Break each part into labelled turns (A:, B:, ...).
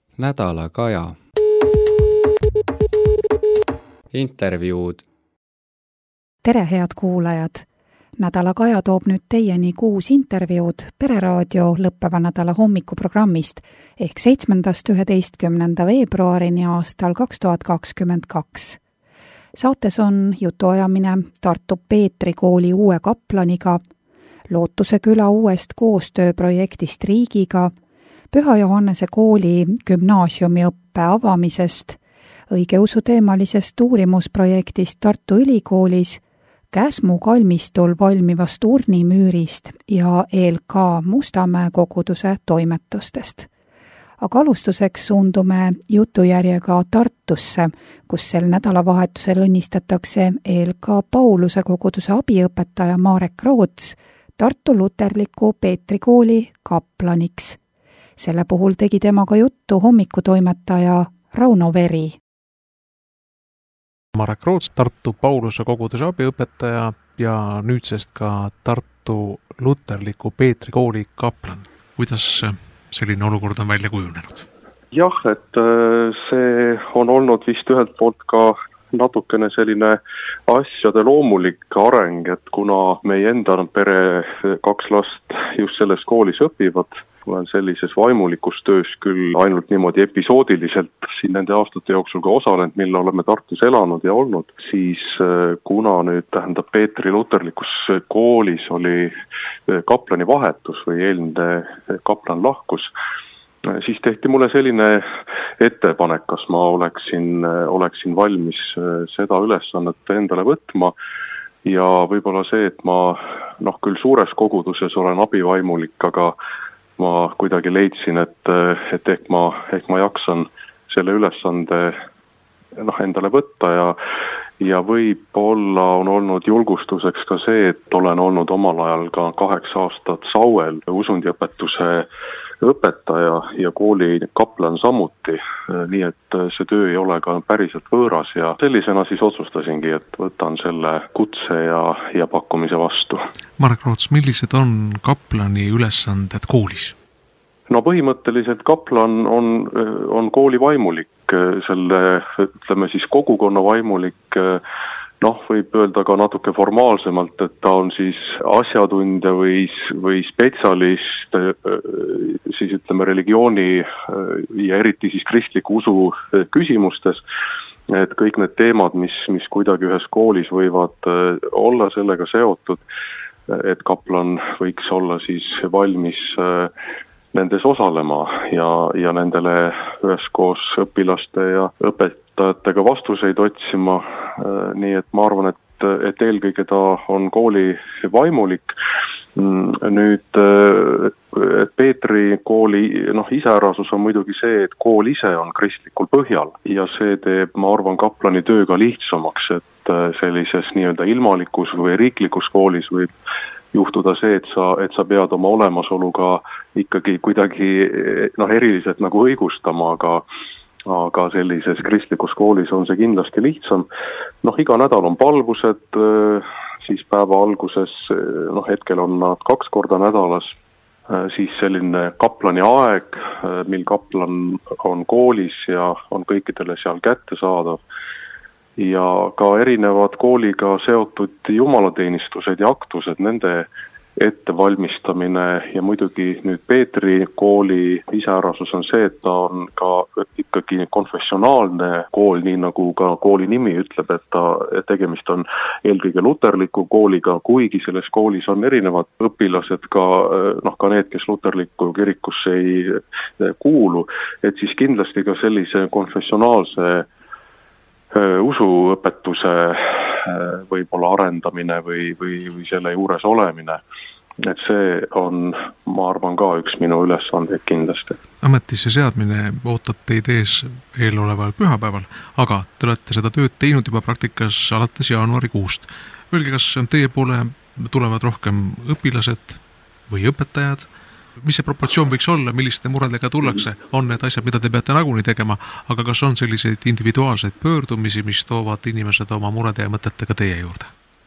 A: Nädala Kaja. Intervjuud.
B: Tere, head kuulajad! Nädala Kaja toob nüüd teieni 6 intervjuud Pereraadio lõppeva nädala hommikuprogrammist ehk 7.–11. veebruarini aastal 2022. Saates on jutuajamine Tartu Peetri kooli uue kaplaniga, Lootuse küla uuest koostööprojektist riigiga, Püha Johannese kooli gümnaasiumiõppe avamisest, õigeusu teemalisest uurimusprojektist Tartu Ülikoolis, Käsmu kalmistul valmivast urnimüürist ja ELK Mustamäe koguduse toimetustest. Aga alustuseks suundume jutujärjega Tartusse, kus sel nädalavahetusel õnnistatakse ELK Pauluse koguduse abiõpetaja Marek Roots Tartu luterliku Peetri kooli kaplaniks. Selle puhul tegi temaga juttu hommikutoimetaja Rauno Veri.
C: Marek Roots, Tartu Pauluse koguduse abiõpetaja ja nüüdsest ka Tartu luterliku Peetri kooli kaplan. Kuidas selline olukord on välja kujunenud?
D: Jah, et see on olnud vist ühelt poolt ka natukene selline asjade loomulik areng, et kuna meie enda pere 2 last just selles koolis õpivad, olen sellises vaimulikus töös küll ainult niimoodi episoodiliselt siin nende aastate jooksul ka osalenud, mille oleme Tartus elanud ja olnud, siis kuna nüüd Peetri luterlikus koolis oli kaplani vahetus või eelmine kaplan lahkus, siis tehti mulle selline ettepanek, kas ma oleksin valmis seda ülesannet endale võtma ja võib-olla see, et ma küll suures koguduses olen abivaimulik, aga ma kuidagi leidsin, et ehk ma jaksan selle ülesande endale võtta ja võib-olla on olnud julgustuseks ka see, et olen olnud omal ajal ka 8 aastat Sauel usundiõpetuse õpetaja ja kooli kaplan samuti, nii et see töö ei ole ka päriselt võõras ja sellisena siis otsustasingi, et võtan selle kutse ja pakkumise vastu.
C: Marek Roots, millised on kaplani ülesanded koolis?
D: No põhimõtteliselt kaplan on kooli vaimulik, selle, ütleme siis kogukonna vaimulik, võib öelda ka natuke formaalsemalt, et ta on siis asjatundja või spetsialist, siis ütleme religiooni ja eriti siis kristliku usu küsimustes, et kõik need teemad, mis kuidagi ühes koolis võivad olla sellega seotud, et kaplan võiks olla siis valmis nendes osalema ja nendele üheskoos õpilaste ja õpetajatega vastuseid otsima, nii et ma arvan, et eelkõige ta on kooli vaimulik. Nüüd Peetri kooli iseärasus on muidugi see, et kool ise on kristlikul põhjal ja see teeb, ma arvan, kaplani tööga lihtsamaks, et sellises nii-öelda ilmalikus või riiklikus koolis võib juhtuda see, et sa pead oma olemasoluga ikkagi kuidagi eriliselt nagu õigustama, aga sellises kristlikus koolis on see kindlasti lihtsam. Iga nädal on palvused, siis päeva alguses, hetkel on nad 2 korda nädalas, siis selline kaplani aeg, mil kaplan on koolis ja on kõikidele seal kättesaadav. Ja ka erinevad kooliga seotud jumalateenistused ja aktused, nende ettevalmistamine ja muidugi nüüd Peetri kooli iseärasus on see, et ta on ka ikkagi konfessionaalne kool, nii nagu ka kooli nimi ütleb, et tegemist on eelkõige luterliku kooliga, kuigi selles koolis on erinevad õpilased ka need, kes luterliku kirikusse ei kuulu, et siis kindlasti ka sellise konfessionaalse usuõpetuse võib-olla arendamine või selle juures olemine. Et see on, ma arvan, ka üks minu ülesandeid kindlasti.
C: Ametisse seadmine ootab teid ees eeloleval pühapäeval, aga te olete seda tööd teinud juba praktikas alates jaanuarikuust. Öelge, kas teie poole tulevad rohkem õpilased või õpetajad? Mis see proportsioon võiks olla, milliste muredega tullakse? On need asjad, mida te peate nagunii tegema, aga kas on selliseid individuaalseid pöördumisi, mis toovad inimesed oma murede ja mõtetega teie juurde?
D: Et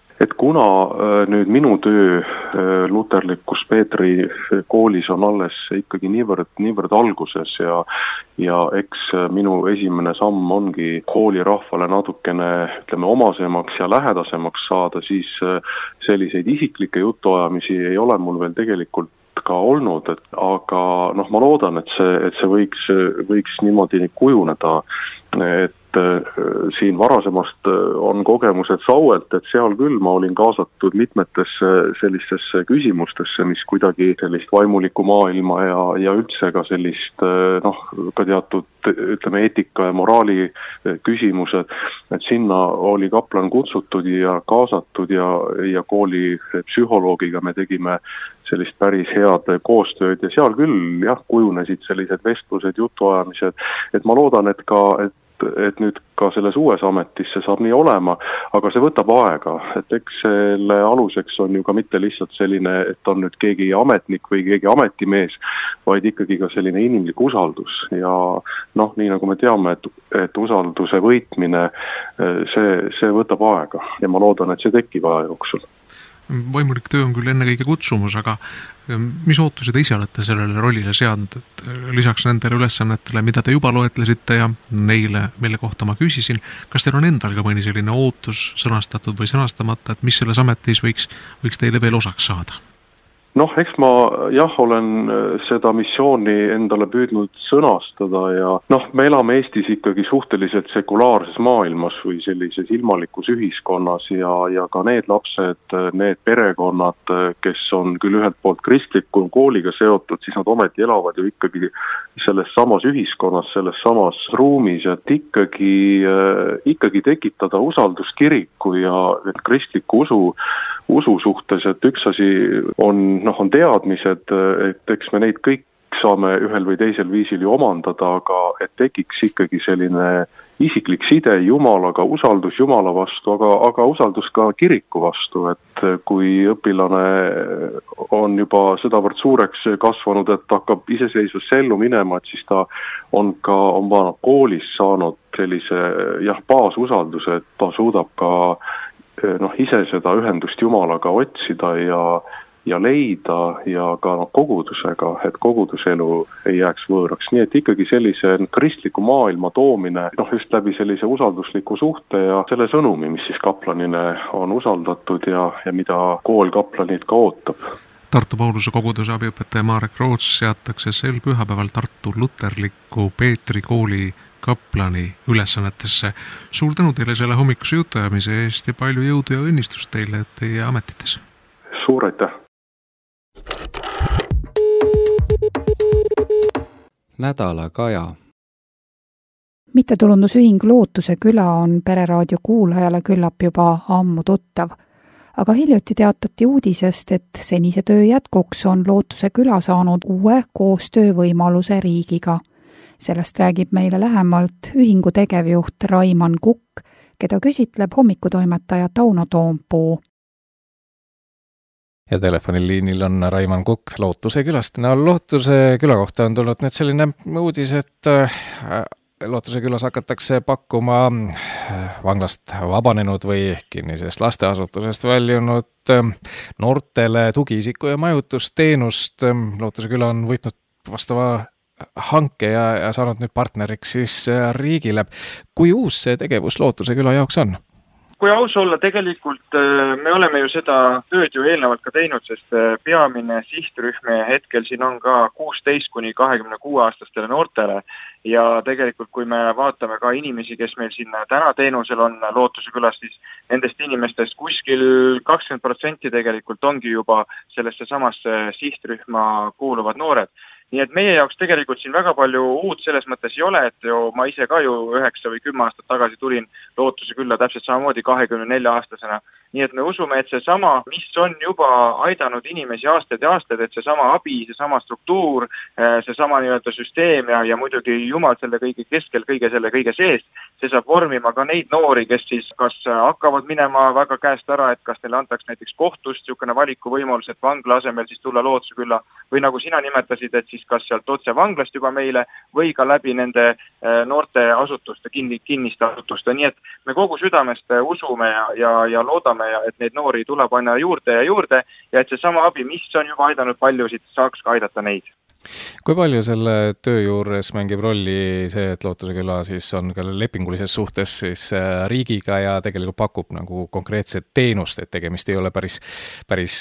D: kuna nüüd minu töö luterlikus Peetri koolis on alles ikkagi niivõrd alguses ja eks minu esimene samm ongi koolirahvale natukene, ütleme, omasemaks ja lähedasemaks saada, siis selliseid isiklikke jutuajamisi ei ole mul veel tegelikult ka olnud, aga ma loodan, et see võiks niimoodi kujuneda, et siin varasemast on kogemused Sauelt, et seal küll ma olin kaasatud mitmetesse sellistesse küsimustesse, mis kuidagi sellist vaimulikku maailma ja üldse ka sellist ka teatud, ütleme, eetika ja moraali küsimused, et sinna oli kaplan kutsutud ja kaasatud ja kooli psühholoogiga me tegime sellist päris head koostööd ja seal küll kujunesid sellised vestlused, jutuajamised, et ma loodan, et nüüd ka selles uues ametisse saab nii olema, aga see võtab aega, et eks selle aluseks on ju ka mitte lihtsalt selline, et on nüüd keegi ametnik või keegi ametimees, vaid ikkagi ka selline inimlik usaldus ja nii nagu me teame, et usalduse võitmine, see võtab aega ja ma loodan, et see tekib aja jooksul.
C: Vaimulik töö on küll ennekõike kutsumus, aga mis ootused ise olete sellele rollile seadnud, et lisaks nendele ülesannetele, mida te juba loetlesite ja neile, mille kohta ma küsisin, kas teil on endal ka mõni selline ootus sõnastatud või sõnastamata, et mis selles ametis võiks teile veel osaks saada?
D: Eks ma olen seda missiooni endale püüdnud sõnastada ja me elame Eestis ikkagi suhteliselt sekulaarses maailmas või sellises ilmalikus ühiskonnas ja ka need lapsed, need perekonnad, kes on küll ühelt poolt kristliku kooliga seotud, siis nad ometi elavad ju ikkagi selles samas ühiskonnas, selles samas ruumis, et ikkagi tekitada usaldus kiriku ja kristliku usu suhtes, et üks asi on teadmised, et eks me neid kõik saame ühel või teisel viisil ju omandada, aga et tekiks ikkagi selline isiklik side Jumalaga, usaldus Jumala vastu, aga usaldus ka kiriku vastu, et kui õpilane on juba sedavõrd suureks kasvanud, et hakkab iseseisvasse ellu minema, et siis ta on koolis saanud sellise baasusalduse, et ta suudab ka ise seda ühendust Jumalaga otsida ja leida ja ka kogudusega, et koguduselu ei jääks võõraks. Nii et ikkagi sellise kristliku maailma toomine just läbi sellise usaldusliku suhte ja selle sõnumi, mis siis kaplanile on usaldatud ja mida kool kaplanilt ka ootab.
C: Tartu Pauluse koguduse abiõpetaja Marek Roots seatakse sel pühapäeval Tartu luterliku Peetri kooli kaplani ülesannetesse. Suur tänu teile selle hommikuse jutuajamise eest ja palju jõudu ja õnnistust teile teie ametites.
D: Suur aitäh!
A: Nädala Kaja.
B: Mittetulundusühing Lootuse küla on Pereraadio kuulajale küllap juba ammu tuttav. Aga hiljuti teatati uudisest, et senise töö jätkuks on Lootuse küla saanud uue koostöövõimaluse riigiga. Sellest räägib meile lähemalt ühingu tegevjuht Raimann Kukk, keda küsitleb hommikutoimetaja Tauno Toompuu.
E: Ja telefoniliinil on Raimann Kukk Lootuse külast. Lootuse küla kohta on tulnud nüüd selline uudis, et Lootuse külas hakatakse pakkuma vanglast vabanenud või kinnisest lasteasutusest väljunud noortele tugiisiku ja majutusteenust. Lootuse küla on võitnud vastava hanke ja saanud nüüd partneriks siis riigile. Kui uus see tegevus Lootuse küla jaoks on?
F: Kui aus olla, tegelikult me oleme ju seda tööd ju eelnevalt ka teinud, sest peamine sihtrühm hetkel siin on ka 16–26-aastastele noortele ja tegelikult kui me vaatame ka inimesi, kes meil siin täna teenusel on Lootuse külas, siis nendest inimestest kuskil 20% tegelikult ongi juba sellesse samasse sihtrühma kuuluvad noored. Nii et meie jaoks tegelikult siin väga palju uut selles mõttes ei ole, et ma ise ka ju 9 või 10 aastat tagasi tulin Lootuse külla täpselt samamoodi 24-aastasena. Nii et me usume, et see sama, mis on juba aidanud inimesi aastaid ja aastaid, et see sama abi, see sama struktuur, see sama nii-öelda süsteem ja muidugi Jumal selle kõige keskel, kõige sees, see saab vormima ka neid noori, kes siis kas hakkavad minema väga käest ära, et kas neile antaks näiteks kohtust niisugune valikuvõimalus, et vangla asemel siis tulla Lootuse külla või nagu sina nimetasid, et siis siis kas sealt otse vanglast juba meile või ka läbi nende noorte asutuste, kinniste asutuste, nii et me kogu südamest usume ja loodame, et neid noori tuleb aina juurde ja et see sama abi, mis on juba aidanud paljusid, saaks ka aidata neid.
E: Kui palju selle töö juures mängib rolli see, et Lootuse küla siis on ka lepingulises suhtes siis riigiga ja tegelikult pakub nagu konkreetset teenust, et tegemist ei ole päris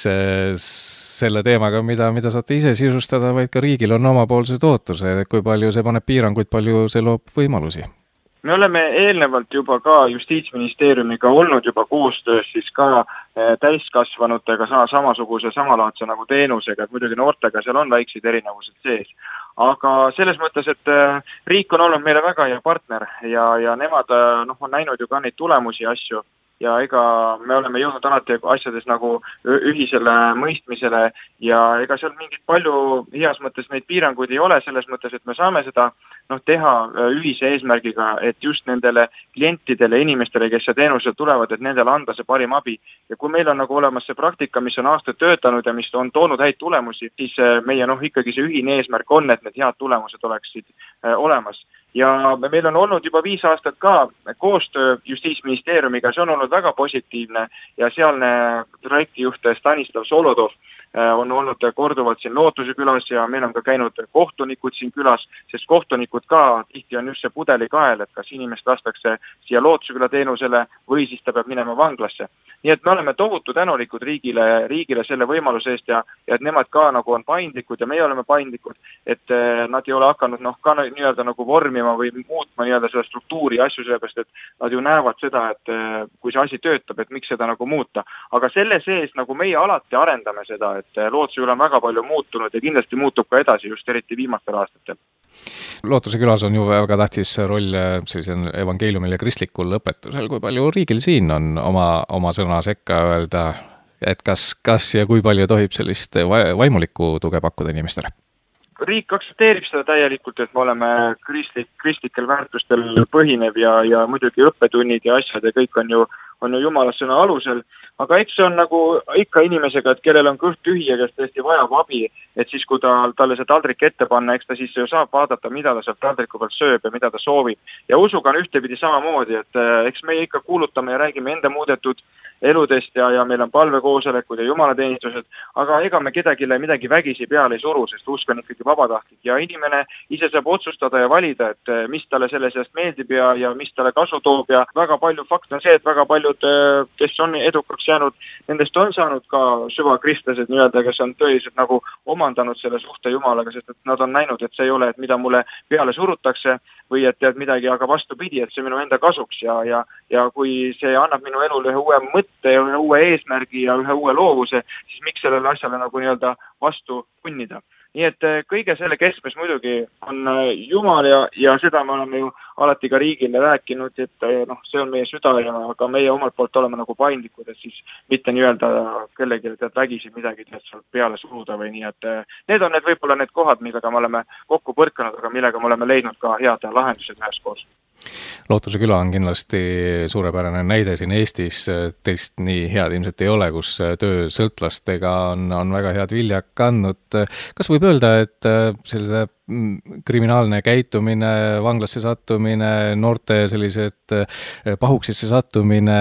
E: selle teemaga, mida saate ise sisustada, vaid ka riigil on omapoolsed ootused, kui palju see paneb piiranguid, palju see loob võimalusi?
F: Me oleme eelnevalt juba ka Justiitsministeeriumiga olnud juba koostöös siis ka täiskasvanutega samasuguse samalaadse nagu teenusega, et muidugi noortega seal on väikseid erinevused sees. Aga selles mõttes, et riik on olnud meile väga hea partner ja nemad on näinud ju ka neid tulemusi asju. Ja ega me oleme jõudnud alati asjades nagu ühisele mõistmisele ja ega seal mingit palju heas mõttes neid piiranguid ei ole, selles mõttes, et me saame seda teha ühise eesmärgiga, et just nendele klientidele, inimestele, kes see teenusel tulevad, et nendele anda see parim abi. Ja kui meil on nagu olemas see praktika, mis on aastaid töötanud ja mis on toonud häid tulemusi, siis meie ikkagi see ühine eesmärk on, et need head tulemused oleksid olemas. Ja meil on olnud juba 5 aastat ka koostöö Justiitsministeeriumiga, see on olnud väga positiivne ja sealne projektijuht Stanislav Solodov on olnud korduvalt siin Lootuse külas ja meil on ka käinud kohtunikud siin külas, sest kohtunikud ka tihti on just see pudelikael, et kas inimest lastakse siia Lootuse küla teenusele või siis ta peab minema vanglasse. Nii et me oleme tohutu tänulikud riigile selle võimaluse eest ja et nemad ka nagu on paindlikud ja meie oleme paindlikud, et nad ei ole hakanud ka nii-öelda nagu vormima või muutma nii-öelda seda struktuuri ja asju sellepärast, et nad ju näevad seda, et kui see asi töötab, et miks seda nagu muuta. Aga selle sees nagu meie alati arendame seda, et Lootuse küla on väga palju muutunud ja kindlasti muutub ka edasi just eriti viimastel aastatel.
E: Lootuse külas on ju väga tähtis roll sellisel evangeeliumil ja kristlikul õpetusel. Kui palju riigil siin on oma sõna sekka öelda, et kas ja kui palju tohib sellist vaimulikku tuge pakkuda inimestele?
F: Riik aktsepteerib seda täielikult, et me oleme kristlikel väärtustel põhinev ja muidugi õppetunnid ja asjad ja kõik on ju Jumala sõna alusel, aga eks see on nagu ikka inimesega, et kellel on kõht tühi ja kes tõesti vajab abi, et siis kui talle see taldrik ette panna, eks ta siis ju saab vaadata, mida ta sealt taldriku pealt sööb ja mida ta soovib. Ja usuga on ühtepidi samamoodi, et eks meie ikka kuulutame ja räägime enda muudetud eludest ja meil on palvekoosolekud ja jumalateenistused, aga ega me kedagile midagi vägisi peale ei suru, sest usk on ikkagi vabatahtlik ja inimene ise saab otsustada ja valida, et mis talle selle seast meeldib ja mis talle kasu toob ja väga palju fakt on see, et väga paljud, kes on edukaks jäänud, nendest on saanud ka süvakristlased nii-öelda, kes on tõeliselt nagu omandanud selle suhte Jumalaga, sest et nad on näinud, et see ei ole, et mida mulle peale surutakse või et tead midagi, aga vastupidi, et see minu enda kasuks ja kui see annab minu elule ühe uue mõtte ja ühe uue eesmärgi ja ühe uue loovuse, siis miks sellele asjale nagu nii-öelda vastu punnida. Nii et kõige selle keskmes muidugi on Jumal ja seda me oleme ju alati ka riigile rääkinud, et see on meie süda ja aga meie omalt poolt oleme nagu paindlikud, et siis mitte nii-öelda kellegi vägisi midagi sealt peale suruda või nii, et need on võib-olla need kohad, millega me oleme kokku põrkanud, aga millega me oleme leidnud ka head lahendused üheskoos.
E: Lootuse küla on kindlasti suurepärane näide siin Eestis, teist nii head ilmselt ei ole, kus töö sõltlastega on väga head viljak kandnud. Kas võib öelda, et sellise kriminaalne käitumine, vanglasse sattumine, noorte sellised pahuksisse sattumine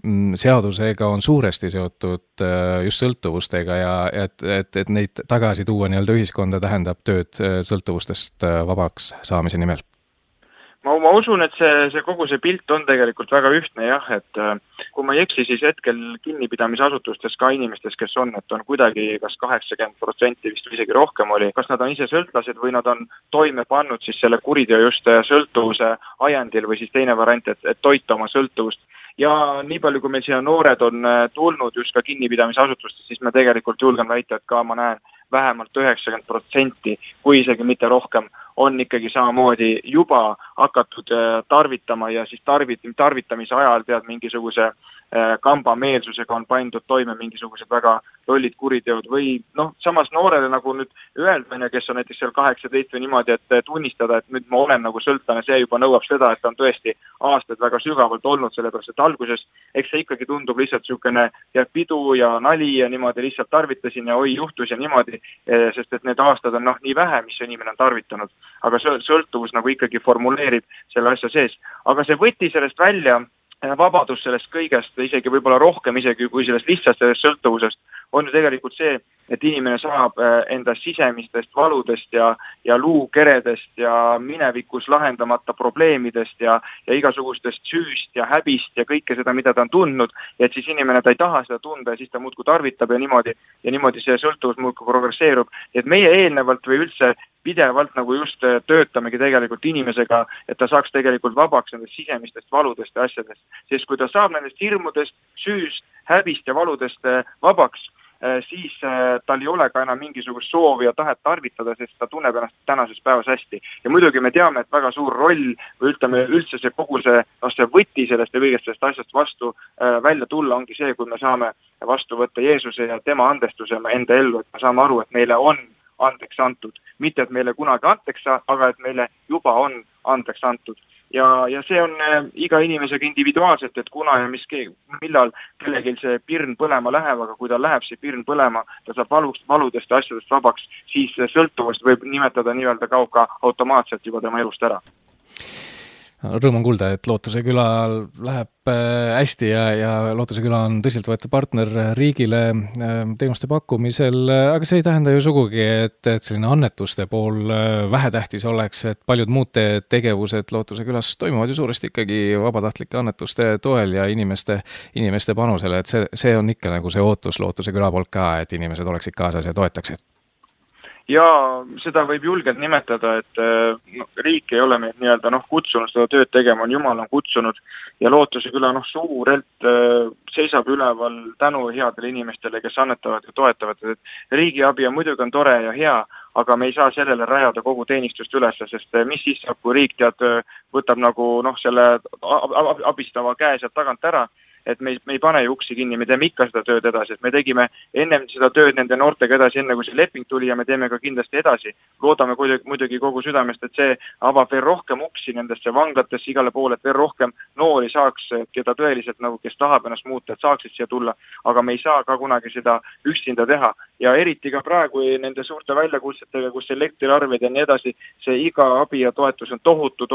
E: seadusega on suuresti seotud just sõltuvustega ja et neid tagasi tuua nii-öelda ühiskonda tähendab tööd sõltuvustest vabaks saamise nimel?
F: Ma usun, et see kogu see pilt on tegelikult väga ühtne jah, et kui ma ei eksi, siis hetkel kinnipidamisasutustes ka inimestes, kes on, et on kuidagi kas 80% vist isegi rohkem oli, kas nad on ise sõltlased või nad on toime pannud siis selle kuriteo just sõltuvuse ajendil või siis teine variant, et toita oma sõltuvust. Ja nii palju, kui meil siia noored on tulnud just ka kinnipidamisasutustest, siis me tegelikult julgen väita, et ka ma näen vähemalt 90%, kui isegi mitte rohkem, on ikkagi samamoodi juba hakatud tarvitama ja siis tarvitamise ajal tead mingisuguse kambameelsusega on pandud toime mingisugused väga lollid kuriteod või samas noorele nagu nüüd öelda, kes on näiteks seal 18 või niimoodi, et tunnistada, et nüüd ma olen nagu sõltlane, see juba nõuab seda, et on tõesti aastaid väga sügavalt olnud, sellepärast et alguses eks see ikkagi tundub lihtsalt niisugune pidu ja nali ja niimoodi lihtsalt tarvitasin ja oi juhtus ja niimoodi, sest et need aastad on nii vähe, mis inimene on tarvitanud, aga sõltuvus nagu ikkagi formuleerib selle asja sees, aga see võti sellest välja, vabadus sellest kõigest, isegi võib-olla rohkem isegi kui sellest lihtsalt sellest sõltuvusest, on ju tegelikult see, et inimene saab enda sisemistest valudest ja luukeredest ja minevikus lahendamata probleemidest ja igasugustest süüst ja häbist ja kõike seda, mida ta on tundnud, ja et siis inimene, ta ei taha seda tunda ja siis ta muudkui tarvitab ja niimoodi see sõltuvus muudkui progresseerub. Et meie eelnevalt või üldse pidevalt nagu just töötamegi tegelikult inimesega, et ta saaks tegelikult vabaks nendest sisemistest valudest ja asjadest. Sest kui ta saab nendest hirmudest, süüst, häbist ja valudest vabaks, siis tal ei ole ka enam mingisugust soovi ja tahet tarvitada, sest ta tunneb ennast tänases päevas hästi. Ja muidugi me teame, et väga suur roll või üldse see kogu see võti sellest ja kõigest sellest asjast vastu välja tulla ongi see, kui me saame vastu võtta Jeesuse ja tema andestuse enda ellu, et me saame aru, et meile on andeks antud. Mitte, et meile kunagi anteks, aga et meile juba on andeks antud. Ja see on iga inimesega individuaalselt, et kuna ja millal kellelgi see pirn põlema läheb, aga kui ta läheb see pirn põlema, ta saab valudest ja asjadest vabaks, siis sõltuvust võib nimetada nii-öelda ka automaatselt juba tema elust ära.
E: Rõõm on kuulda, et Lootuse külal läheb hästi ja Lootuse küla on tõsiseltvõetav partner riigile teenuste pakkumisel, aga see ei tähenda ju sugugi, et selline annetuste pool vähetähtis oleks, et paljud muud tegevused Lootuse külas toimuvad ju suuresti ikkagi vabatahtlike annetuste toel ja inimeste panusele, et see on ikka nagu see ootus Lootuse küla poolt ka, et inimesed oleksid kaasas ja toetaksid.
F: Ja seda võib julgelt nimetada, et riik ei ole meid nii-öelda kutsunud seda tööd tegema, on Jumal on kutsunud ja Lootuse küla suurelt seisab üleval tänu headele inimestele, kes annetavad ja toetavad. Et riigi abi on muidugi on tore ja hea, aga me ei saa sellele rajada kogu teenistust üles, sest mis siis saab, kui riik võtab nagu selle abistava käe sealt tagant ära, et me ei pane ju uksi kinni, me teeme ikka seda tööd edasi, et me tegime ennem seda tööd nende noortega edasi, enne kui see leping tuli ja me teeme ka kindlasti edasi. Loodame muidugi kogu südamest, et see avab veel rohkem uksi nendesse vanglatesse igale poole, et veel rohkem noori saaks, keda tõeliselt kes tahab ennast muuta, et saaksid siia tulla, aga me ei saa ka kunagi seda üksinda teha. Ja eriti ka praegu nende suurte väljakutsetega, kus elektriarved ja nii edasi, see iga abi ja toetus on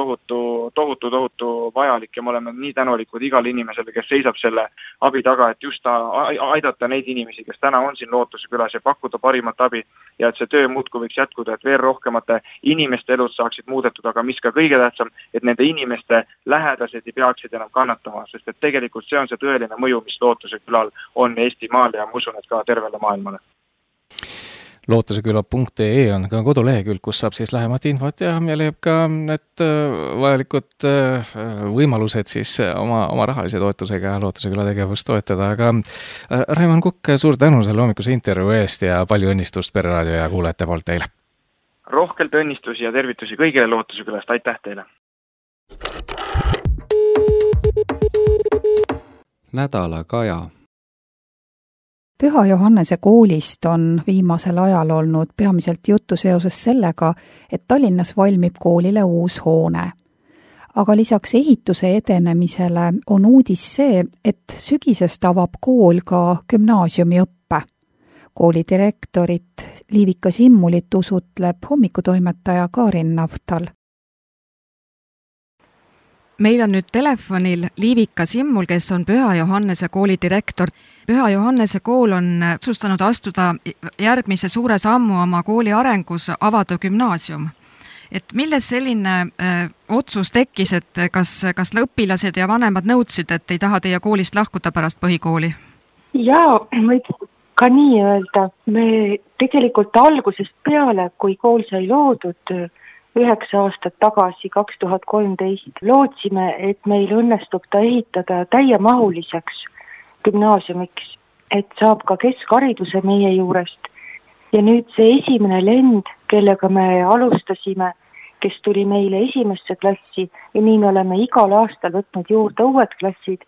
F: tohutu vajalik ja me oleme nii tänulikud igale inimesele, kes seisab selle abi taga, et just aidata neid inimesi, kes täna on siin Lootuse külas ja pakkuda parimat abi ja et see töö muudkui võiks jätkuda, et veel rohkemate inimeste elud saaksid muudetud, aga mis ka kõige tähtsam, et nende inimeste lähedased ei peaksid enam kannatama, sest et tegelikult see on see tõeline mõju, mis Lootuse külal on Eestimaal ja ma usun, et ka tervele maailmale.
E: Lootuseküla.ee on ka kodulehekülg, kus saab siis lähemat infot ja leiab ka need vajalikud võimalused siis oma rahalise toetusega Lootuse küla tegevust toetada, aga Raimann Kukk, suur tänu selle hommikuse intervjuu eest ja palju õnnistust Pereraadio ja kuulajate poolt teile.
F: Rohkelt õnnistusi ja tervitusi kõigile Lootuse külast, aitäh teile!
A: Nädala kaja.
B: Püha Johannese koolist on viimasel ajal olnud peamiselt juttu seoses sellega, et Tallinnas valmib koolile uus hoone. Aga lisaks ehituse edenemisele on uudis see, et sügisest avab kool ka gümnaasiumiõppe. Kooli direktorit Liivika Simmulit usutleb hommikutoimetaja Karin Naftal.
G: Meil on nüüd telefonil Liivika Simmul, kes on Püha Johannese kooli direktor. Püha Johannese kool on otsustanud astuda järgmise suure sammu oma kooli arengus, avada gümnaasium. Et milles selline otsus tekkis, et kas õpilased ja vanemad nõudsid, et ei taha teie koolist lahkuda pärast põhikooli?
H: Jaa, võid ka nii öelda. Me tegelikult algusest peale, kui kool sai loodud 9 aastat tagasi, 2013, lootsime, et meil õnnestub ta ehitada täiemahuliseks gümnaasiumiks, et saab ka keskhariduse meie juurest. Ja nüüd see esimene lend, kellega me alustasime, kes tuli meile esimesse klassi ja nii me oleme igal aastal võtnud juurde uued klassid,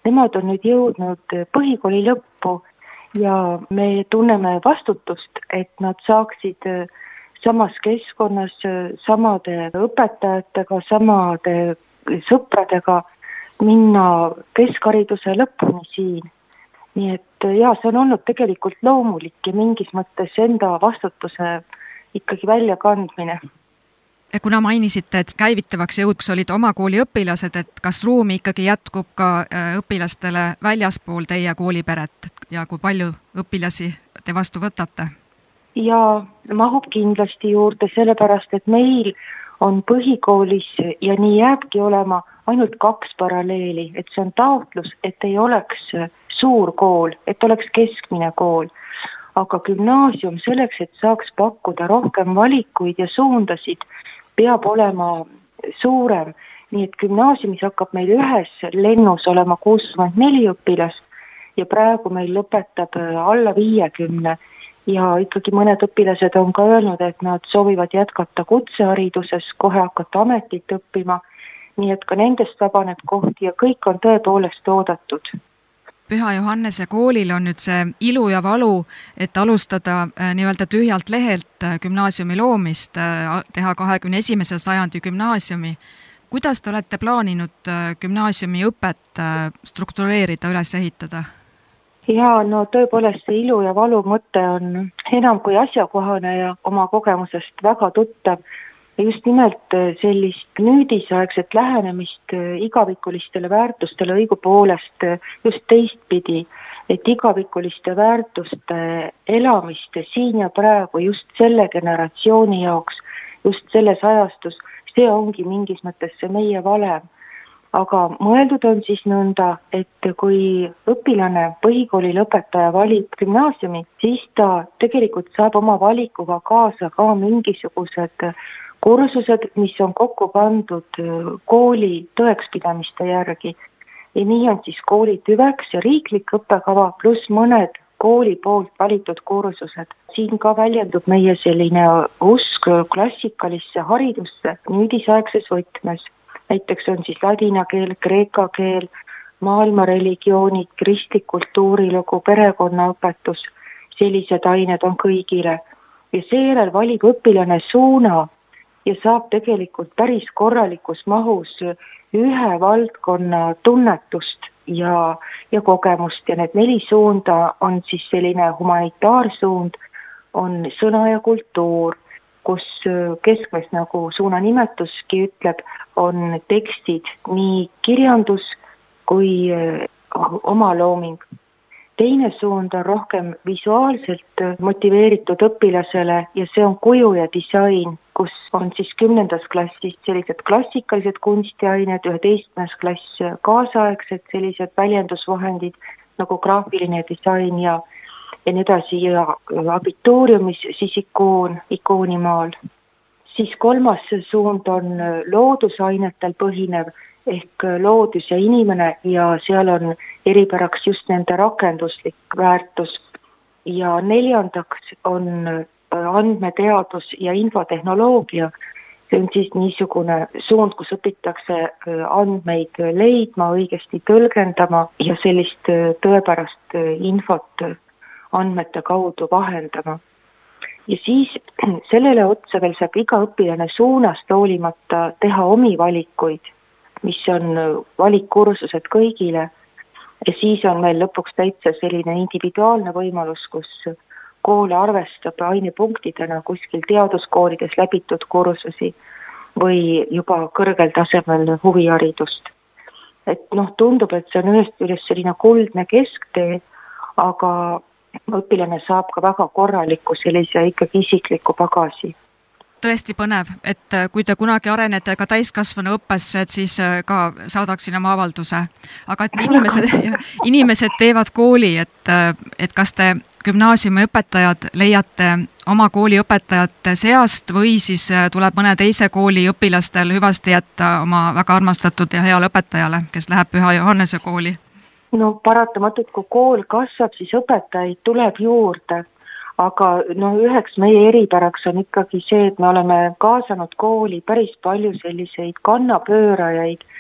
H: nemad on nüüd jõudnud põhikooli lõppu ja me tunneme vastutust, et nad saaksid samas keskkonnas samade õpetajatega, samade sõpradega minna keskhariduse lõpuni siin. Nii et see on olnud tegelikult loomulik ja mingis mõttes enda vastutuse ikkagi väljakandmine.
G: Kuna mainisite, et käivitavaks jõuks olid oma kooli õpilased, et kas ruumi ikkagi jätkub ka õpilastele väljaspool teie kooliperet ja kui palju õpilasi te vastu võtate?
H: Ja mahub kindlasti juurde, sellepärast et meil on põhikoolis ja nii jääbki olema ainult 2 paralleeli, et see on taotlus, et ei oleks suur kool, et oleks keskmine kool. Aga gümnaasium selleks, et saaks pakkuda rohkem valikuid ja suundasid, peab olema suurem. Nii et gümnaasiumis hakkab meil ühes lennus olema 64 õpilast ja praegu meil lõpetab alla 50 ja ikkagi mõned õpilased on ka öelnud, et nad soovivad jätkata kutsehariduses, kohe hakata ametit õppima, nii et ka nendest vabaneb koht ja kõik on tõepoolest oodatud.
G: Püha Johannese koolil on nüüd see ilu ja valu, et alustada nii-öelda tühjalt lehelt gümnaasiumi loomist, teha 21. sajandi gümnaasiumi. Kuidas te olete plaaninud gümnaasiumi õpet struktureerida, üles ehitada?
H: Tõepoolest see ilu ja valu mõte on enam kui asjakohane ja oma kogemusest väga tuttav. Just nimelt sellist nüüdisaegset lähenemist igavikulistele väärtustele õigupoolest just teistpidi, et igavikuliste väärtuste elamist siin ja praegu just selle generatsiooni jaoks, just selles ajastus, see ongi mingis mõttes see meie valem. Aga mõeldud on siis nõnda, et kui õpilane põhikooli lõpetaja valib gümnaasiumi, siis ta tegelikult saab oma valikuga kaasa ka mingisugused kursused, mis on kokku pandud kooli tõekspidamiste järgi. Ja nii on siis kooli tüveks ja riiklik õppekava pluss mõned kooli poolt valitud kursused. Siin ka väljendub meie selline usk klassikalisse haridusse nüüdisaegses võtmes. Näiteks on siis ladina keel, kreeka keel, maailma religioonid, kristlik kultuurilugu, perekonnaõpetus. Sellised ained on kõigile. Ja seejärel valib õpilane suuna ja saab tegelikult päris korralikus mahus ühe valdkonna tunnetust ja kogemust. Ja need 4 suunda on siis selline humanitaarsuund, on sõna ja kultuur, kus keskmes, nagu suuna nimetuski ütleb, on tekstid nii kirjandus kui oma looming. Teine suund on rohkem visuaalselt motiveeritud õpilasele ja see on kuju ja disain, kus on siis 10. klassis sellised klassikalised kunstiained, 11. klass kaasaegsed sellised väljendusvahendid nagu graafiline disain ja nii edasi ja abituuriumis siis ikoonimaal. Siis 3. suund on loodusainetel põhinev ehk loodus ja inimene ja seal on eripäraks just nende rakenduslik väärtus. Ja 4. on andmeteadus ja infotehnoloogia. See on siis niisugune suund, kus õpitakse andmeid leidma, õigesti tõlgendama ja sellist tõepärast infot andmete kaudu vahendama. Ja siis sellele otsa veel saab iga õpilane suunast hoolimata teha omi valikuid, mis on valikkursused kõigile. Ja siis on meil lõpuks täitsa selline individuaalne võimalus, kus kool arvestab ainepunktidena kuskil teaduskoolides läbitud kursusi või juba kõrgel tasemel huviharidust. Et tundub, et see on ühest küljest selline kuldne kesktee, aga õpilane saab ka väga korraliku sellise ikkagi isikliku bagasi.
G: Tõesti põnev, et kui te kunagi arenete ka täiskasvanu õppesse, et siis ka saadaksin oma avalduse. Aga et inimesed teevad kooli, et kas te gümnaasiumi õpetajad leiate oma kooli õpetajate seast või siis tuleb mõne teise kooli õpilastel hüvasti jätta oma väga armastatud ja heale õpetajale, kes läheb Püha Johannese kooli?
H: Paratamatult, kui kool kasvab, siis õpetajaid tuleb juurde. Aga üheks meie eripäraks on ikkagi see, et me oleme kaasanud kooli päris palju selliseid kannapöörajaid,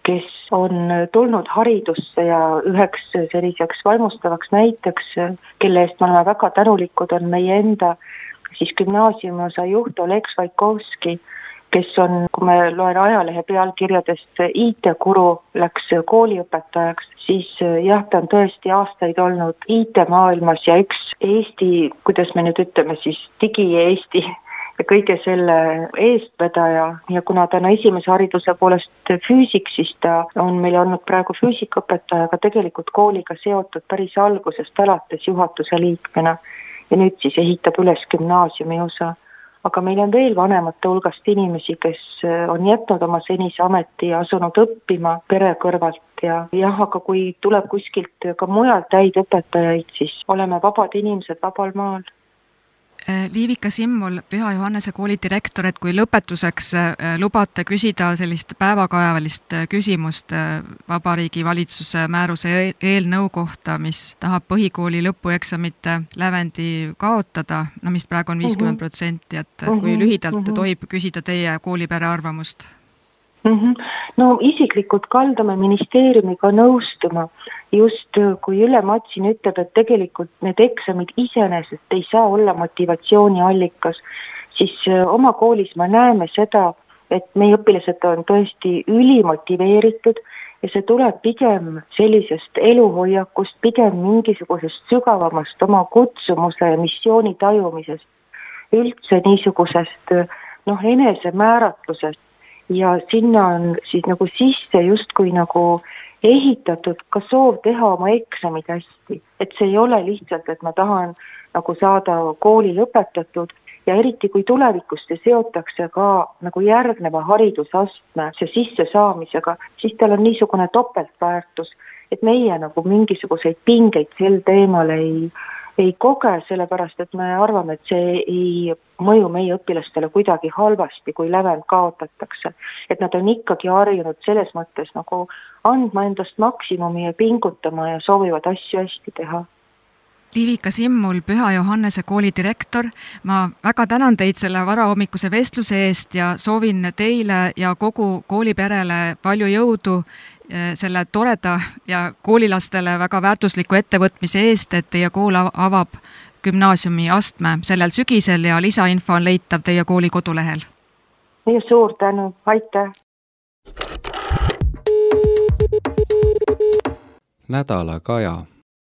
H: kes on tulnud haridusse ja üheks selliseks vaimustavaks näiteks, kelle eest me oleme väga tänulikud, on meie enda siis gümnaasiumiosa juht Oleg Svaikovski, kes on, kui me loen ajalehe pealkirjadest, IT-guru, läks kooliõpetajaks, siis jah, ta on tõesti aastaid olnud IT-maailmas ja üks Eesti, kuidas me nüüd ütleme siis, digi-Eesti ja kõige selle eestvedaja ja kuna ta on esimese hariduse poolest füüsik, siis ta on meil olnud praegu füüsikaõpetaja, aga tegelikult kooliga seotud päris algusest alates juhatuse liikmena ja nüüd siis ehitab üles gümnaasiumi osa. Aga meil on veel vanemate hulgast inimesi, kes on jätnud oma senise ameti ja asunud õppima pere kõrvalt ja jah, aga kui tuleb kuskilt ka mujalt häid õpetajaid, siis oleme vabad inimesed vabal maal.
G: Liivika Simmul, Püha Johannese kooli direktor, et kui lõpetuseks lubate küsida sellist päevakajalist küsimust Vabariigi Valitsuse määruse eelnõu kohta, mis tahab põhikooli lõpueksamite lävendi kaotada, no mis praegu on 50%, et kui lühidalt tohib küsida teie koolipere arvamust?
H: No isiklikult kaldame ministeeriumiga nõustuma, just kui Ülle Matsin ütleb, et tegelikult need eksamid iseenesest ei saa olla motivatsiooniallikas, siis oma koolis me näeme seda, et meie õpilased on tõesti ülimotiveeritud ja see tuleb pigem sellisest eluhoiakust, pigem mingisugusest sügavamast oma kutsumuse ja missiooni tajumisest, üldse niisugusest enesemääratlusest. Ja sinna on siis nagu sisse justkui nagu ehitatud ka soov teha oma eksamid hästi. Et see ei ole lihtsalt, et ma tahan nagu saada kooli lõpetatud ja eriti kui tulevikus see seotakse ka nagu järgneva haridusastme see sisse saamisega, siis tal on niisugune topeltväärtus, et meie nagu mingisuguseid pingeid sel teemal ei koge, sellepärast et me arvame, et see ei mõju meie õpilastele kuidagi halvasti, kui lävend kaotatakse. Et nad on ikkagi harjunud selles mõttes nagu andma endast maksimumi ja pingutama ja soovivad asju hästi teha.
G: Liivika Simmul, Püha Johannese kooli direktor, ma väga tänan teid selle varahommikuse vestluse eest ja soovin teile ja kogu kooliperele palju jõudu selle toreda ja koolilastele väga väärtusliku ettevõtmise eest, et teie kool avab gümnaasiumi astme sellel sügisel ja lisainfo on leitav teie kooli kodulehel.
H: Ja suur tänu, aitäh!
A: Nädala Kaja.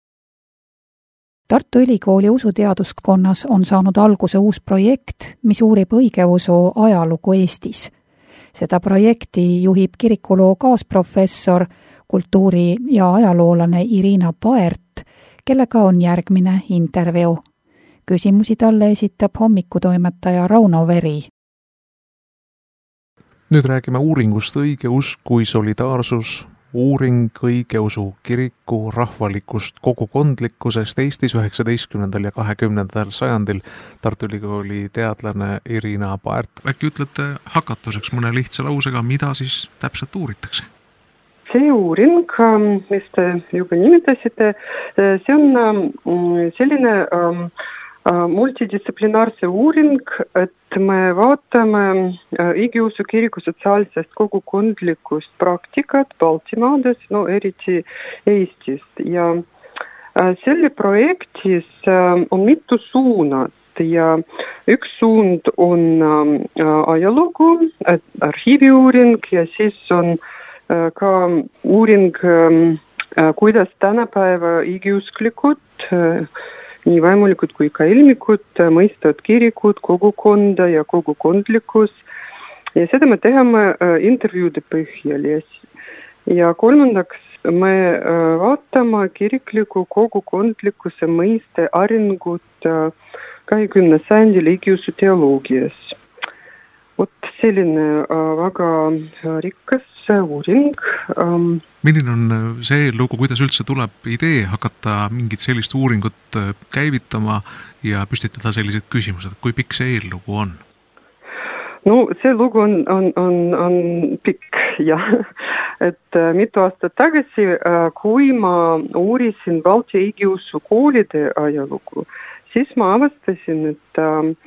B: Tartu Ülikooli usuteaduskonnas on saanud alguse uus projekt, mis uurib õigeusu ajalugu Eestis. Seda projekti juhib kirikuloo kaasprofessor, kultuuri- ja ajaloolane Irina Paert, kellega on järgmine intervjuu. Küsimusi talle esitab hommikutoimetaja Rauno Veri.
C: Nüüd räägime uuringust õigeusk kui solidaarsus, uuring õigeusu kiriku rahvalikust kogukondlikkusest Eestis 19. ja 20. sajandil. Tartu Ülikooli teadlane Irina Paert. Äkki ütlete hakatuseks mõne lihtsa lausega, mida siis täpselt uuritakse?
I: See uuring, mis te juba nimetasite, see on selline multidistsiplinaarse uuring, et me vaatame õigeusu kiriku sotsiaalsest kogukondlikust praktikat Baltimaades, eriti Eestist. Ja selle projektis on mitu suunat ja üks suund on ajalugu, arhiiviuuring ja siis on ka uuring, kuidas tänapäeva õigeusklikud nii vaimulikud kui ka ilmikud mõistavad kirikut, kogukonda ja kogukondlikkus. Ja seda me tehame intervjuude põhjal. Ja kolmandaks me vaatame kirikliku kogukondlikkuse mõiste arengut 20. sajandil õigeusu teoloogias. Selline väga rikas uuring.
C: Milline on see lugu, kuidas üldse tuleb idee hakata mingit sellist uuringut käivitama ja püstitada sellised küsimused? Kui pikk see eellugu on?
I: See lugu on pikk, jah. Et mitu aastat tagasi, kui ma uurisin Balti õigeusu koolide ajalugu, siis ma avastasin, et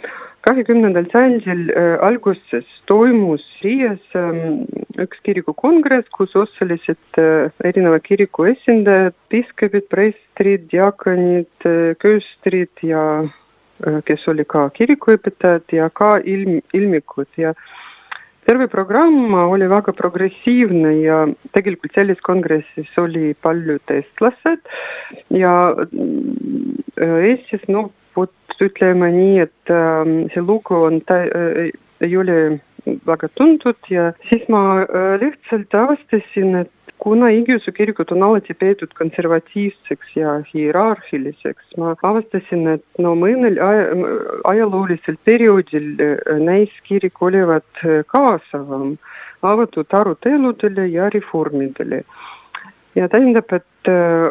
I: 20. sajandil alguses toimus Riias üks kirikukongress, kus osalesid erineva kiriku esindajad, piiskopid, preestrid, diakonid, kööstrid ja kes oli ka kirikuõpetajad ja ka ilmikud ja terve programm oli väga progressiivne ja tegelikult selles kongressis oli paljud eestlased ja Eestis, ütleme nii, et see lugu ei ole väga tuntud ja siis ma lihtsalt avastasin, et kuna Igiusu kirikud on alati peetud konservatiivseks ja hierarhiliseks, ma avastasin, et mõnel ajaloolisel perioodil näis kirik olivat kaasavam, avatud aruteludele ja reformidele. Ja tähendab, et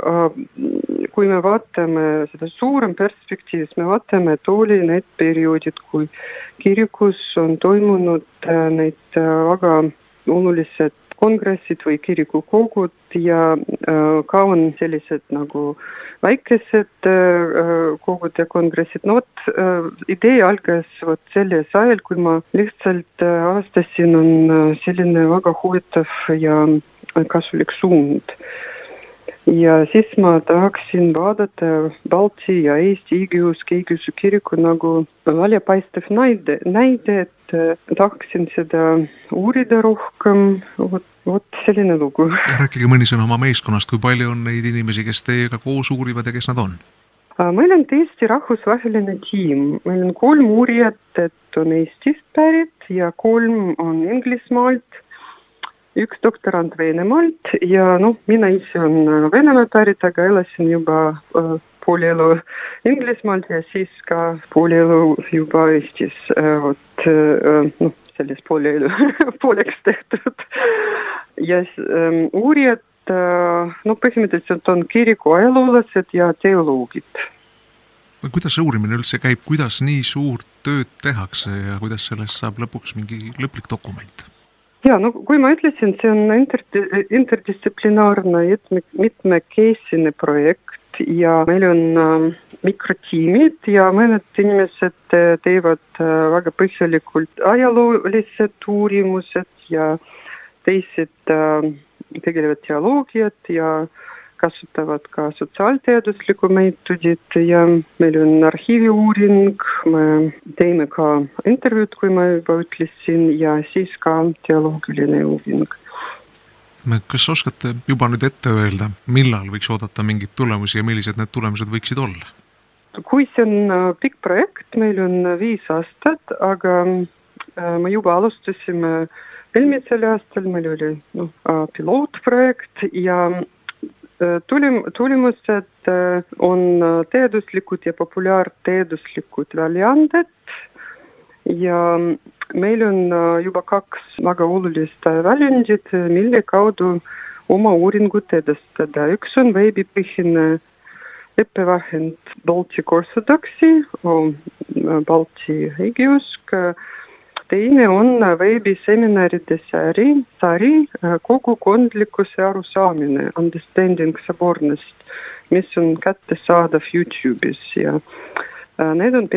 I: kui me vaatame seda suurem perspektiivis, me vaatame, et oli need perioodid, kui kirikus on toimunud neid väga olulised kongressid või kirikukogud ja ka on sellised nagu väikesed kogud ja kongressid. Idee algas selles ajal, kui ma lihtsalt avastasin, on selline väga huvitav ja kasulik suund. Ja siis ma tahaksin vaadata Balti ja Eesti Igiusu kiriku nagu väljapaistev näide, et tahaksin seda uurida rohkem, vot selline lugu.
C: Rääkige mõni sõna oma meeskonnast, kui palju on neid inimesi, kes teiega koos uurivad ja kes nad on?
I: Meil on tõesti rahvusvaheline tiim. Meil on 3 uurijat, et on Eestist pärit ja 3 on Inglismaalt, 1 doktorant Venemaalt ja mina ise on Venemaa pärit, aga elasin juba pool elu Inglismaalt ja siis ka pool elu juba Eestis. Selles pool elu pooleks tehtud. Ja uurijad põhimõtteliselt on kiriku ajaloolased ja teoloogid.
C: Kuidas see uurimine üldse käib, kuidas nii suurt tööd tehakse ja kuidas sellest saab lõpuks mingi lõplik dokument?
I: Ja, kui ma ütlesin, see on interdistsiplinaarne mitmekesine projekt ja meil on mikrotiimid ja mõned inimesed teevad väga põhjalikult ajaloolised uurimused ja teised tegelevad teoloogiat ja kasutavad ka sotsiaalteaduslikku meetodit ja meil on arhiiviuuring, me teeme ka intervjuud, kui ma juba ütlesin, ja siis ka teoloogiline uuring.
C: Kas oskate juba nüüd ette öelda, millal võiks oodata mingid tulemusi ja millised need tulemused võiksid olla?
I: Kui see on pikk projekt, meil on 5 aastat, aga me juba alustasime eelmisel aastal, meil oli pilootprojekt ja tulemused on teaduslikud ja populaarteaduslikud väljaanded ja meil on juba 2 väga olulist väljundit, mille kaudu oma uuringut edastada. Üks on veebipõhine õppevahend Baltic Orthodoxy, Balti Igiusk. Teine on veebiseminaride sari kogukondlikkuse arusaamine, Understanding Sobornest, mis on kättesaadav YouTube'is ja need on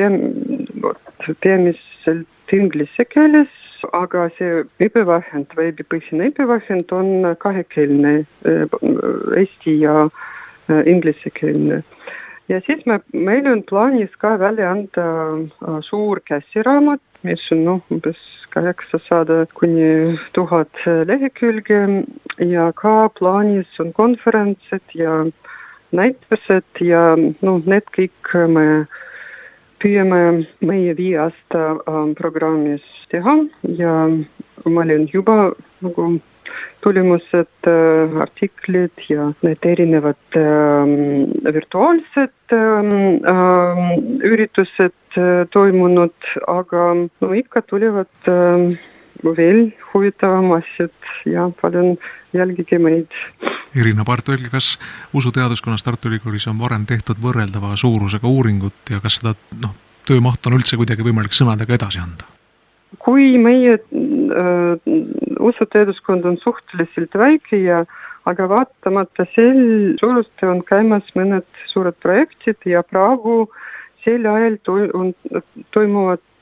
I: peamiselt inglise keeles, aga see õppevahend, veebipõhine õppevahend on kahekeelne, eesti ja inglisekeelne. Ja siis meil on plaanis ka välja anda suur käsiraamat, mis on umbes 800 kuni 1000 lehekülge ja ka plaanis on konverentsid ja näitused ja need kõik me püüame meie 5 aasta programmis teha ja ma olen juba tulemused, artiklid ja need erinevad virtuaalsed üritused toimunud, aga ikka tulevad veel huvitavam asjad ja palun jälgige meid.
C: Irina Part, öelge, kas usuteaduskonnas Tartu Ülikoolis on varem tehtud võrreldava suurusega uuringut ja kas seda töömaht on üldse kuidagi võimalik sõnadega edasi anda?
I: Kui meie usuteaduskond on suhteliselt väike aga vaatamata suuruste on käimas mõned suured projektid ja praegu sel ajal toimuvad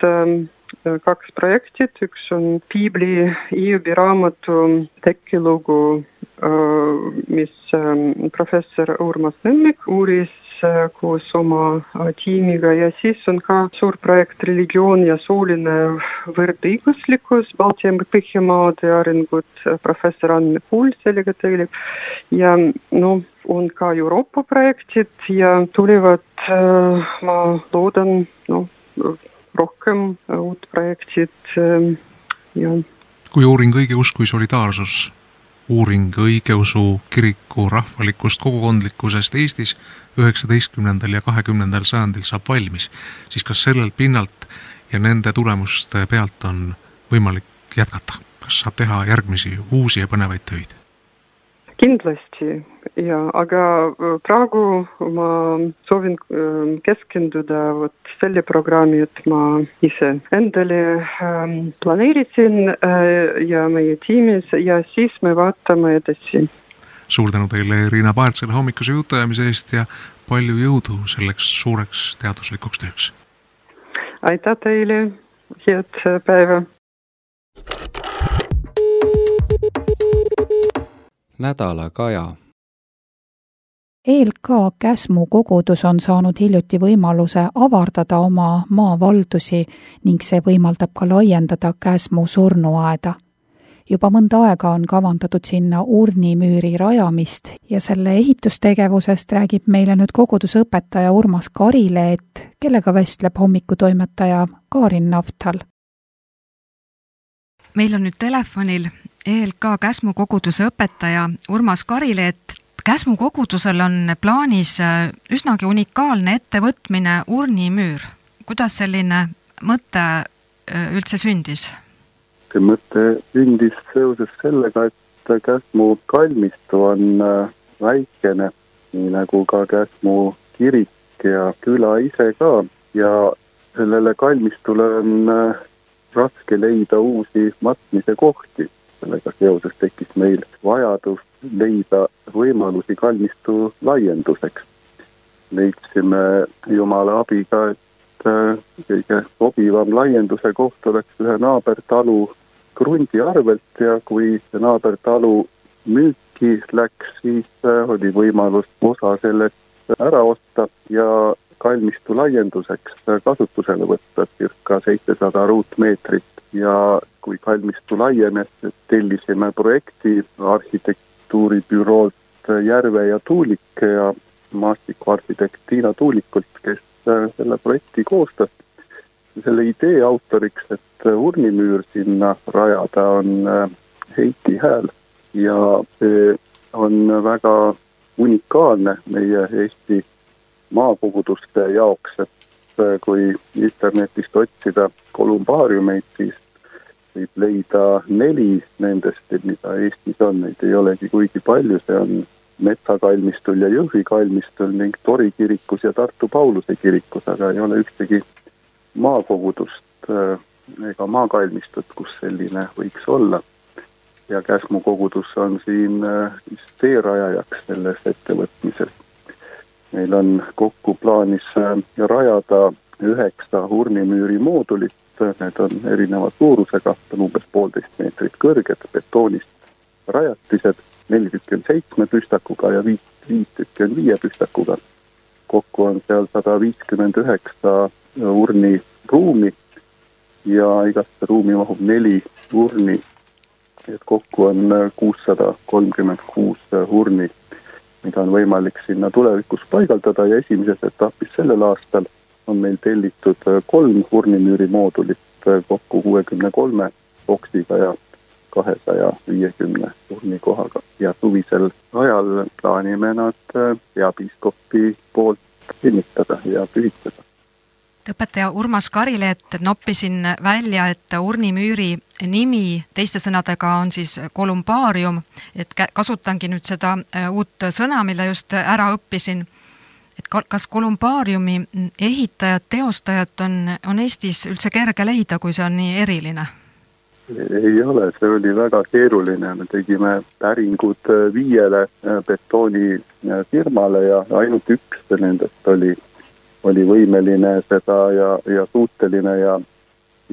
I: kaks projektit, üks on Piibli Iubi raamatu tekkilugu, mis professor Urmas Nõmmik uuris koos oma tiimiga ja siis on ka suur projekt Religioon ja sooline võrdõiguslikkus, Balti ja Põhjamaade arengut, professor Anne Kuul sellega tegeleb ja on ka Euroopa projektid ja tulevad, ma loodan, rohkem uut projektid ja.
C: Kui uuring õigeusk kui solidaarsus, uuring õigeusu kiriku rahvalikust kogukondlikkusest Eestis 19. ja 20. sajandil saab valmis, siis kas sellel pinnalt ja nende tulemuste pealt on võimalik jätkata? Kas saab teha järgmisi uusi ja põnevaid töid?
I: Kindlasti, aga praegu ma soovin keskenduda selle programmi, et ma ise endale planeerisin ja meie tiimis ja siis me vaatame edasi.
C: Suur tänu teile, Riina Paert, selle hommikuse jutuajamise eest ja palju jõudu selleks suureks teaduslikuks tööks.
I: Aitäh teile, head päeva!
A: Nädala kaja.
B: ELK Käsmu kogudus on saanud hiljuti võimaluse avardada oma maavaldusi ning see võimaldab ka laiendada Käsmu surnuaeda. Juba mõnda aega on kavandatud sinna urnimüüri rajamist ja selle ehitustegevusest räägib meile nüüd kogudusõpetaja Urmas Karileet, kellega vestleb hommikutoimetaja Kaarin Naftal.
G: Meil on nüüd telefonil ELK Käsmu koguduse õpetaja Urmas Karileet. Käsmu kogudusel on plaanis üsnagi unikaalne ettevõtmine urnimüür. Kuidas selline mõte üldse sündis?
J: See mõte sündis seoses sellega, et Käsmu kalmistu on väikene, nii nagu ka Käsmu kirik ja küla ise ka. Ja sellele kalmistule on raske leida uusi matmise kohti. Sellega seoses tekkis meil vajadus leida võimalusi kalmistu laienduseks. Leidsime Jumala abiga, et kõige sobivam laienduse koht oleks ühe naabertalu krundi arvelt ja kui see naabertalu müüki läks, siis oli võimalus osa sellest ära osta ja kalmistu laienduseks kasutusele võtta circa 700 ruutmeetrit ja kui kalmistu laienes, tellisime projekti arhitektuuribüroolt Järve ja Tuulik ja maastikuarhitekt Tiina Tuulikult, kes selle projekti koostas. Selle idee autoriks, et urnimüür sinna rajada on Heiti Hääl ja see on väga unikaalne meie Eesti maakoguduste jaoks, et kui internetist otsida kolumbaariumeid, siis võib leida 4 nendest, mida Eestis on, neid ei olegi kuigi palju, see on Metsakalmistul ja Jõhvi kalmistul ning Tori kirikus ja Tartu Pauluse kirikus, aga ei ole ühtegi maakogudust ega maakalmistut, kus selline võiks olla. Ja Käsmu kogudus on siin teerajajaks selles ettevõtmises. Meil on kokku plaanis rajada 9 urnimüüri moodulit, need on erineva suurusega, umbes 1,5 meetrit kõrged, betoonist rajatised, 4 tükki on 7 püstakuga ja 5 tükki on 5 püstakuga. Kokku on seal 159 urniruumi ja igasse ruumi mahub 4 urni, et kokku on 636 urni, mida on võimalik sinna tulevikus paigaldada ja esimeses etapis sellel aastal on meil tellitud 3 urnimüüri moodulit kokku 63 boksiga ja 250 urnikohaga ja suvisel ajal plaanime nad peapiiskopi poolt kinnitada ja pühitada.
G: Õpetaja Urmas Karileet noppisin välja, et urnimüüri nimi teiste sõnadega on siis kolumbaarium, et kasutangi nüüd seda uut sõna, mille just ära õppisin. Et kas kolumbaariumi ehitajad, teostajad on Eestis üldse kerge leida, kui see on nii eriline?
J: Ei ole, see oli väga keeruline. Me tegime päringud 5 betoonifirmale ja ainult üks nendest oli võimeline seda ja suuteline ja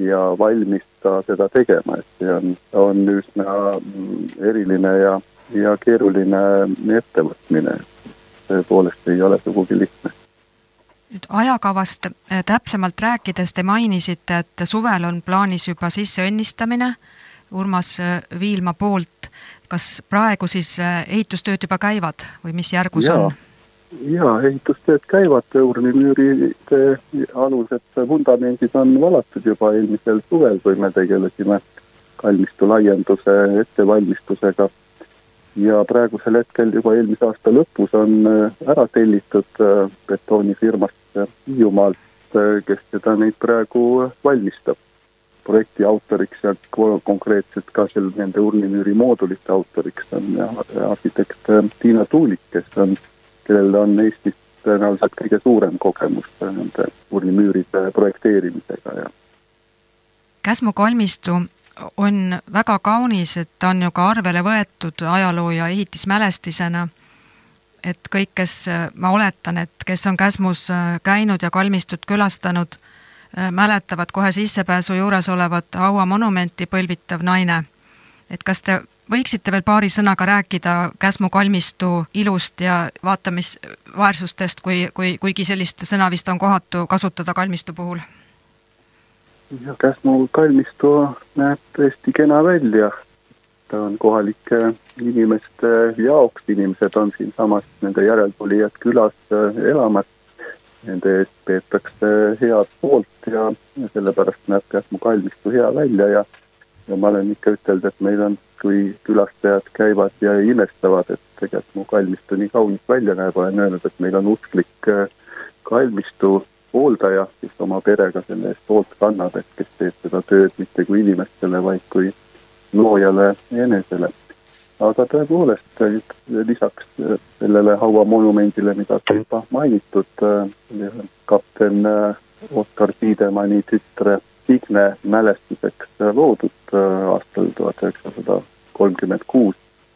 J: ja valmis ta seda tegema, et see on üsna eriline ja keeruline ettevõtmine. Tõepoolest ei ole sugugi lihtne.
G: Nüüd ajakavast täpsemalt rääkides te mainisite, et suvel on plaanis juba sisseõnnistamine Urmas Viilma poolt. Kas praegu siis ehitustööd juba käivad või mis järgus on?
J: Jaa, ehitustööd käivad, urnimüüride alused vundamendid on valatud juba eelmisel suvel, kui me tegelesime kalmistu laienduse ettevalmistusega. Ja praegusel hetkel juba eelmise aasta lõpus on ära tellitud betoonifirmast Hiiumaalt, kes seda neid praegu valmistab. Projekti autoriks ja konkreetselt ka nende urnimüüri moodulite autoriks on arhitekt Tiina Tuulik, kellel on Eestis tõenäoliselt kõige suurem kogemus nende urnimüüride projekteerimisega.
G: Käsmu kalmistu on väga kaunis, et ta on ju ka arvele võetud ajaloo ja ehitismälestisena. Et kõik, kes, ma oletan, et kes on Käsmus käinud ja kalmistut külastanud, mäletavad kohe sissepääsu juures olevat Haua monumenti põlvitav naine. Et kas te võiksite veel paari sõnaga rääkida Käsmu kalmistu ilust ja vaatamisväärsustest, kuigi sellist sõna vist on kohatu kasutada kalmistu puhul?
J: Ja Käsmu kalmistu näeb tõesti kena välja. Ta on kohalike inimeste jaoks. Inimesed on siin samas nende järeltulijad külas elamas. Nende eest peetakse head poolt ja sellepärast näeb Käsmu kalmistu hea välja ja ma olen ikka ütelnud, et meil on, kui külastajad käivad ja imestavad, et Käsmu kalmistu nii kaunis välja näeb, olen öelnud, et meil on usklik kalmistu hooldaja, kes oma perega selle eest hoolt kannab, et kes teeb seda tööd mitte kui inimestele, vaid kui loojale enesele. Aga tõepoolest, lisaks sellele Haua monumendile, mida juba mainitud, kapten Oskar Tiidemanni tütre Signe mälestuseks loodud aastal 1936.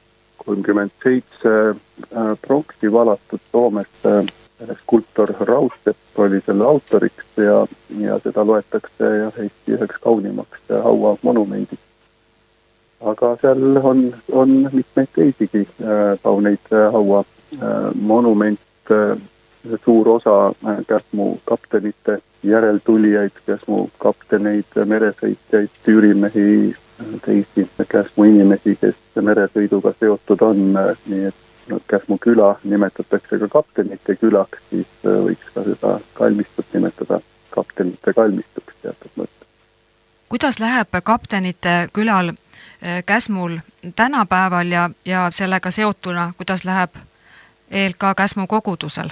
J: 37 pronksi valatud Soomes skulptor Raudsepp oli selle autoriks ja seda loetakse Eesti üheks kaunimaks Haua monumendist. Aga seal on mitmeid teisigi kauneid Haua monument, suur osa Käsmu kaptenite järeltulijaid, Käsmu kapteneid, meresõitjaid, tüürimehi, teisi Käsmu inimesi, kes meresõiduga seotud on, nii et Käsmu küla nimetatakse ka kaptenite külaks, siis võiks ka seda kalmistut nimetada kaptenite kalmistuks teatud mõttes.
G: Kuidas läheb kaptenite külal Käsmul tänapäeval ja sellega seotuna, kuidas läheb ELK Käsmu kogudusel?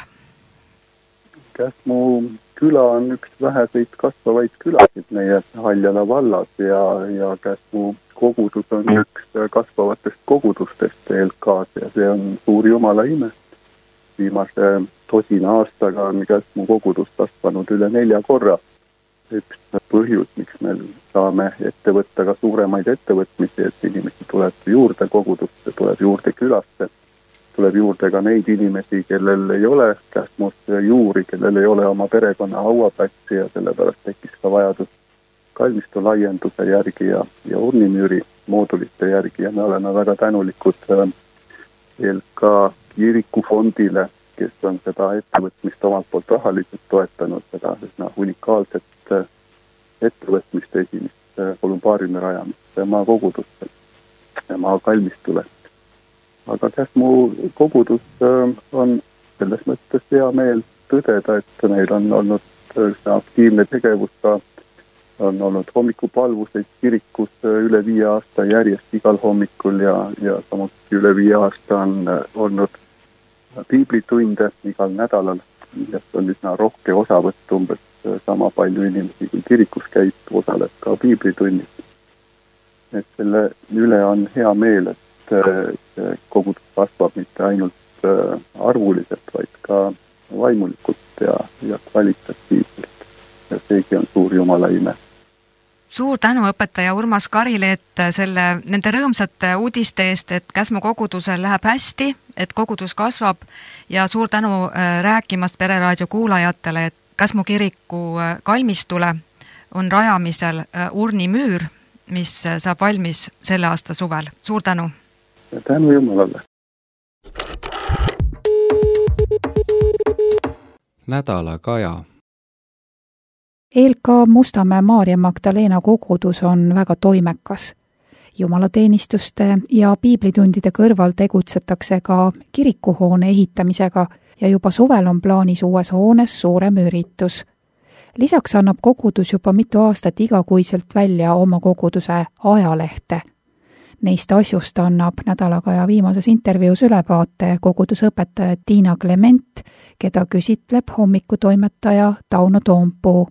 J: Käsmu küla on üks väheseid kasvavaid külasid meie Haljala vallas ja Käsmu kogudus on üks kasvavatest kogudustest ELK-s ja see on suur jumala ime. Viimase 10 aastaga on Käsmu kogudus kasvanud üle 4 korra. Üks põhjus, miks me saame ette võtta ka suuremaid ettevõtmisi, et inimesi tuleb juurde kogudusse, tuleb juurde külasse, tuleb juurde ka neid inimesi, kellel ei ole Käsmus juuri, kellel ei ole oma perekonna hauaplatsi ja sellepärast tekkis ka vajadus kalmistu laienduse järgi ja urnimüüri moodulite järgi ja me oleme väga tänulikud ELK kirikufondile, kes on seda ettevõtmist omalt poolt rahaliselt toetanud, seda unikaalset ettevõtmist esimest kolumbaariumi rajamist maakogudusse ja maakalmistule. Aga Käsmu kogudus on selles mõttes hea meel tõdeda, et meil on olnud aktiivne tegevus ka on olnud hommikupalvuseid kirikus üle 5 aasta järjest igal hommikul ja samuti üle 5 aasta on olnud piiblitunde igal nädalal, millest on üsna rohke osavõtt, umbes sama palju inimesi kui kirikus käib, osaleb ka piiblitunnis. Et selle üle on hea meel, et kogudus kasvab mitte ainult arvuliselt, vaid ka vaimulikult ja kvalitatiivselt. Ja seegi on suur jumala ime.
G: Suur tänu õpetaja Urmas Karileet nende rõõmsate uudiste eest, et Käsmu kogudusel läheb hästi, et kogudus kasvab ja suur tänu rääkimast Pereraadio kuulajatele, et Käsmu kiriku kalmistule on rajamisel urnimüür, mis saab valmis selle aasta suvel. Suur tänu!
J: Tänu Jumalale!
A: Nädala kaja.
B: ELK Mustamäe Maarja Magdalena kogudus on väga toimekas. Jumalateenistuste ja piiblitundide kõrval tegutsetakse ka kirikuhoone ehitamisega ja juba suvel on plaanis uues hoones suurem üritus. Lisaks annab kogudus juba mitu aastat igakuiselt välja oma koguduse ajalehte. Neist asjust annab nädalakaja viimases intervjuus ülevaate kogudusõpetaja Tiina Clement, keda küsitleb hommikutoimetaja Tauno Toompuu.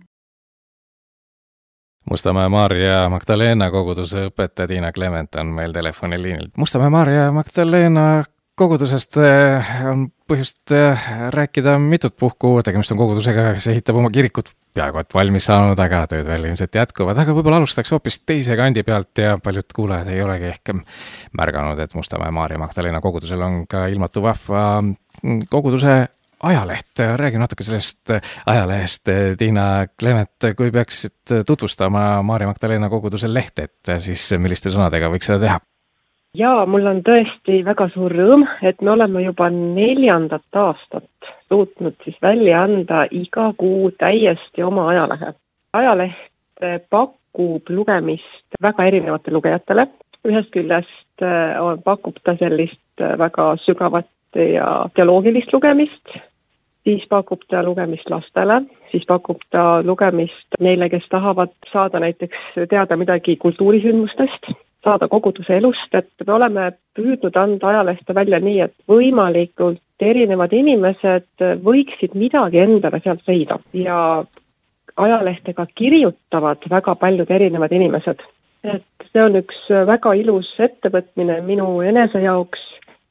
E: Mustamäe Maarja Magdalena koguduse õpetaja Tiina Clement on meil telefoniliinil. Mustamäe Maarja Magdalena kogudusest on põhjust rääkida mitut puhku, tegemist on kogudusega, kes ehitab oma kirikut peaaegu et valmis saanud, aga tööd veel ilmselt jätkuvad, aga võib-olla alustaks hoopis teise kandi pealt ja paljud kuulajad ei olegi ehk märganud, et Mustamäe Maarja Magdalena kogudusel on ka ilmatu vahva koguduse ajaleht. Räägi natuke sellest ajalehest, Tiina Clement, kui peaksid tutvustama Maarja Magdalena koguduse lehte, et siis milliste sõnadega võiks seda teha?
K: Jaa, mul on tõesti väga suur rõõm, et me oleme juba 4. aastat suutnud siis välja anda iga kuu täiesti oma ajalehe. Ajaleht pakub lugemist väga erinevate lugejatele. Ühest küljest pakub ta sellist väga sügavat ja teoloogilist lugemist, siis pakub ta lugemist lastele, siis pakub ta lugemist neile, kes tahavad saada näiteks teada midagi kultuurisündmustest, saada koguduse elust, et me oleme püüdnud anda ajalehte välja nii, et võimalikult erinevad inimesed võiksid midagi endale sealt leida. Ja ajalehtega kirjutavad väga paljud erinevad inimesed. Et see on üks väga ilus ettevõtmine minu enese jaoks.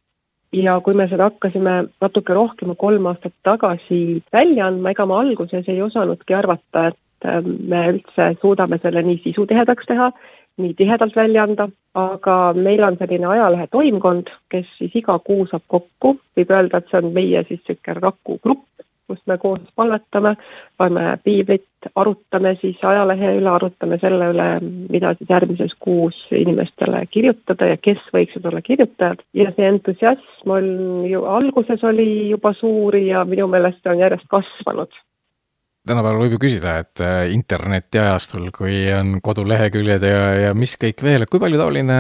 K: Ja kui me seda hakkasime natuke rohkem 3 aastat tagasi välja andma, ega ma alguses ei osanudki arvata, et me üldse suudame selle nii sisutihedaks teha, nii tihedalt välja anda, aga meil on selline ajalehe toimkond, kes siis iga kuu saab kokku, võib öelda, et see on meie siis selline Raku grupp, kus me koos palvetame, loeme piiblit, arutame siis ajalehe üle, arutame selle üle, mida siis järgmises kuus inimestele kirjutada ja kes võiksid olla kirjutajad. Ja see entusiasm alguses oli juba suur ja minu meelest on järjest kasvanud.
E: Tänapäeval võib ju küsida, et interneti ajastul, kui on koduleheküljed ja mis kõik veel, kui palju taoline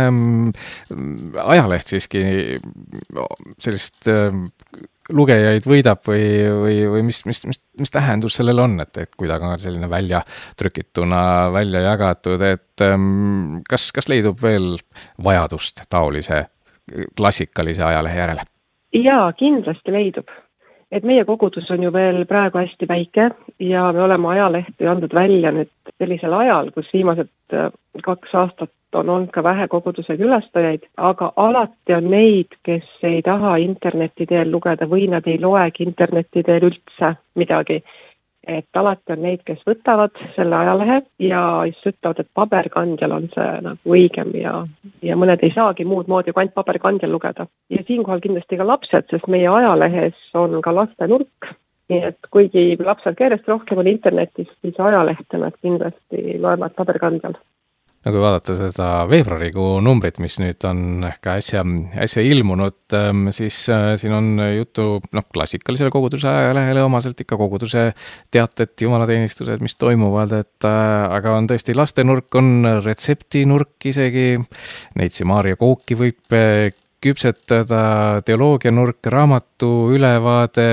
E: ajaleht siiski sellist lugejaid võidab või mis tähendus sellel on, et kui ta on selline välja trükituna välja jagatud, et kas leidub veel vajadust taolise klassikalise ajalehe järele?
K: Jaa, kindlasti leidub. Et meie kogudus on ju veel praegu hästi väike ja me oleme ajalehti andnud välja nüüd sellisel ajal, kus viimased 2 aastat on olnud ka vähe koguduse külastajaid, aga alati on neid, kes ei taha interneti teel lugeda või nad ei loegi interneti teel üldse midagi. Et alati on neid, kes võtavad selle ajalehe ja siis ütlevad, et paberkandjal on see nagu õigem ja mõned ei saagi muud moodi kui ainult paberkandjal lugeda. Ja siinkohal kindlasti ka lapsed, sest meie ajalehes on ka lastenurk. Nii et kuigi lapsed järjest rohkem on internetis, siis ajalehte nad kindlasti loevad paberkandjal.
E: No kui vaadata seda veebruarikuu numbrit, mis nüüd on ka äsja ilmunud, siis siin on juttu klassikalisele koguduse ajalehele omaselt ikka koguduse teated, jumalateenistused, mis toimuvad, aga on tõesti lastenurk, on retseptinurk isegi, Neitsi Maarja kooki võib küpsetada, teoloogianurk, raamatu ülevaade,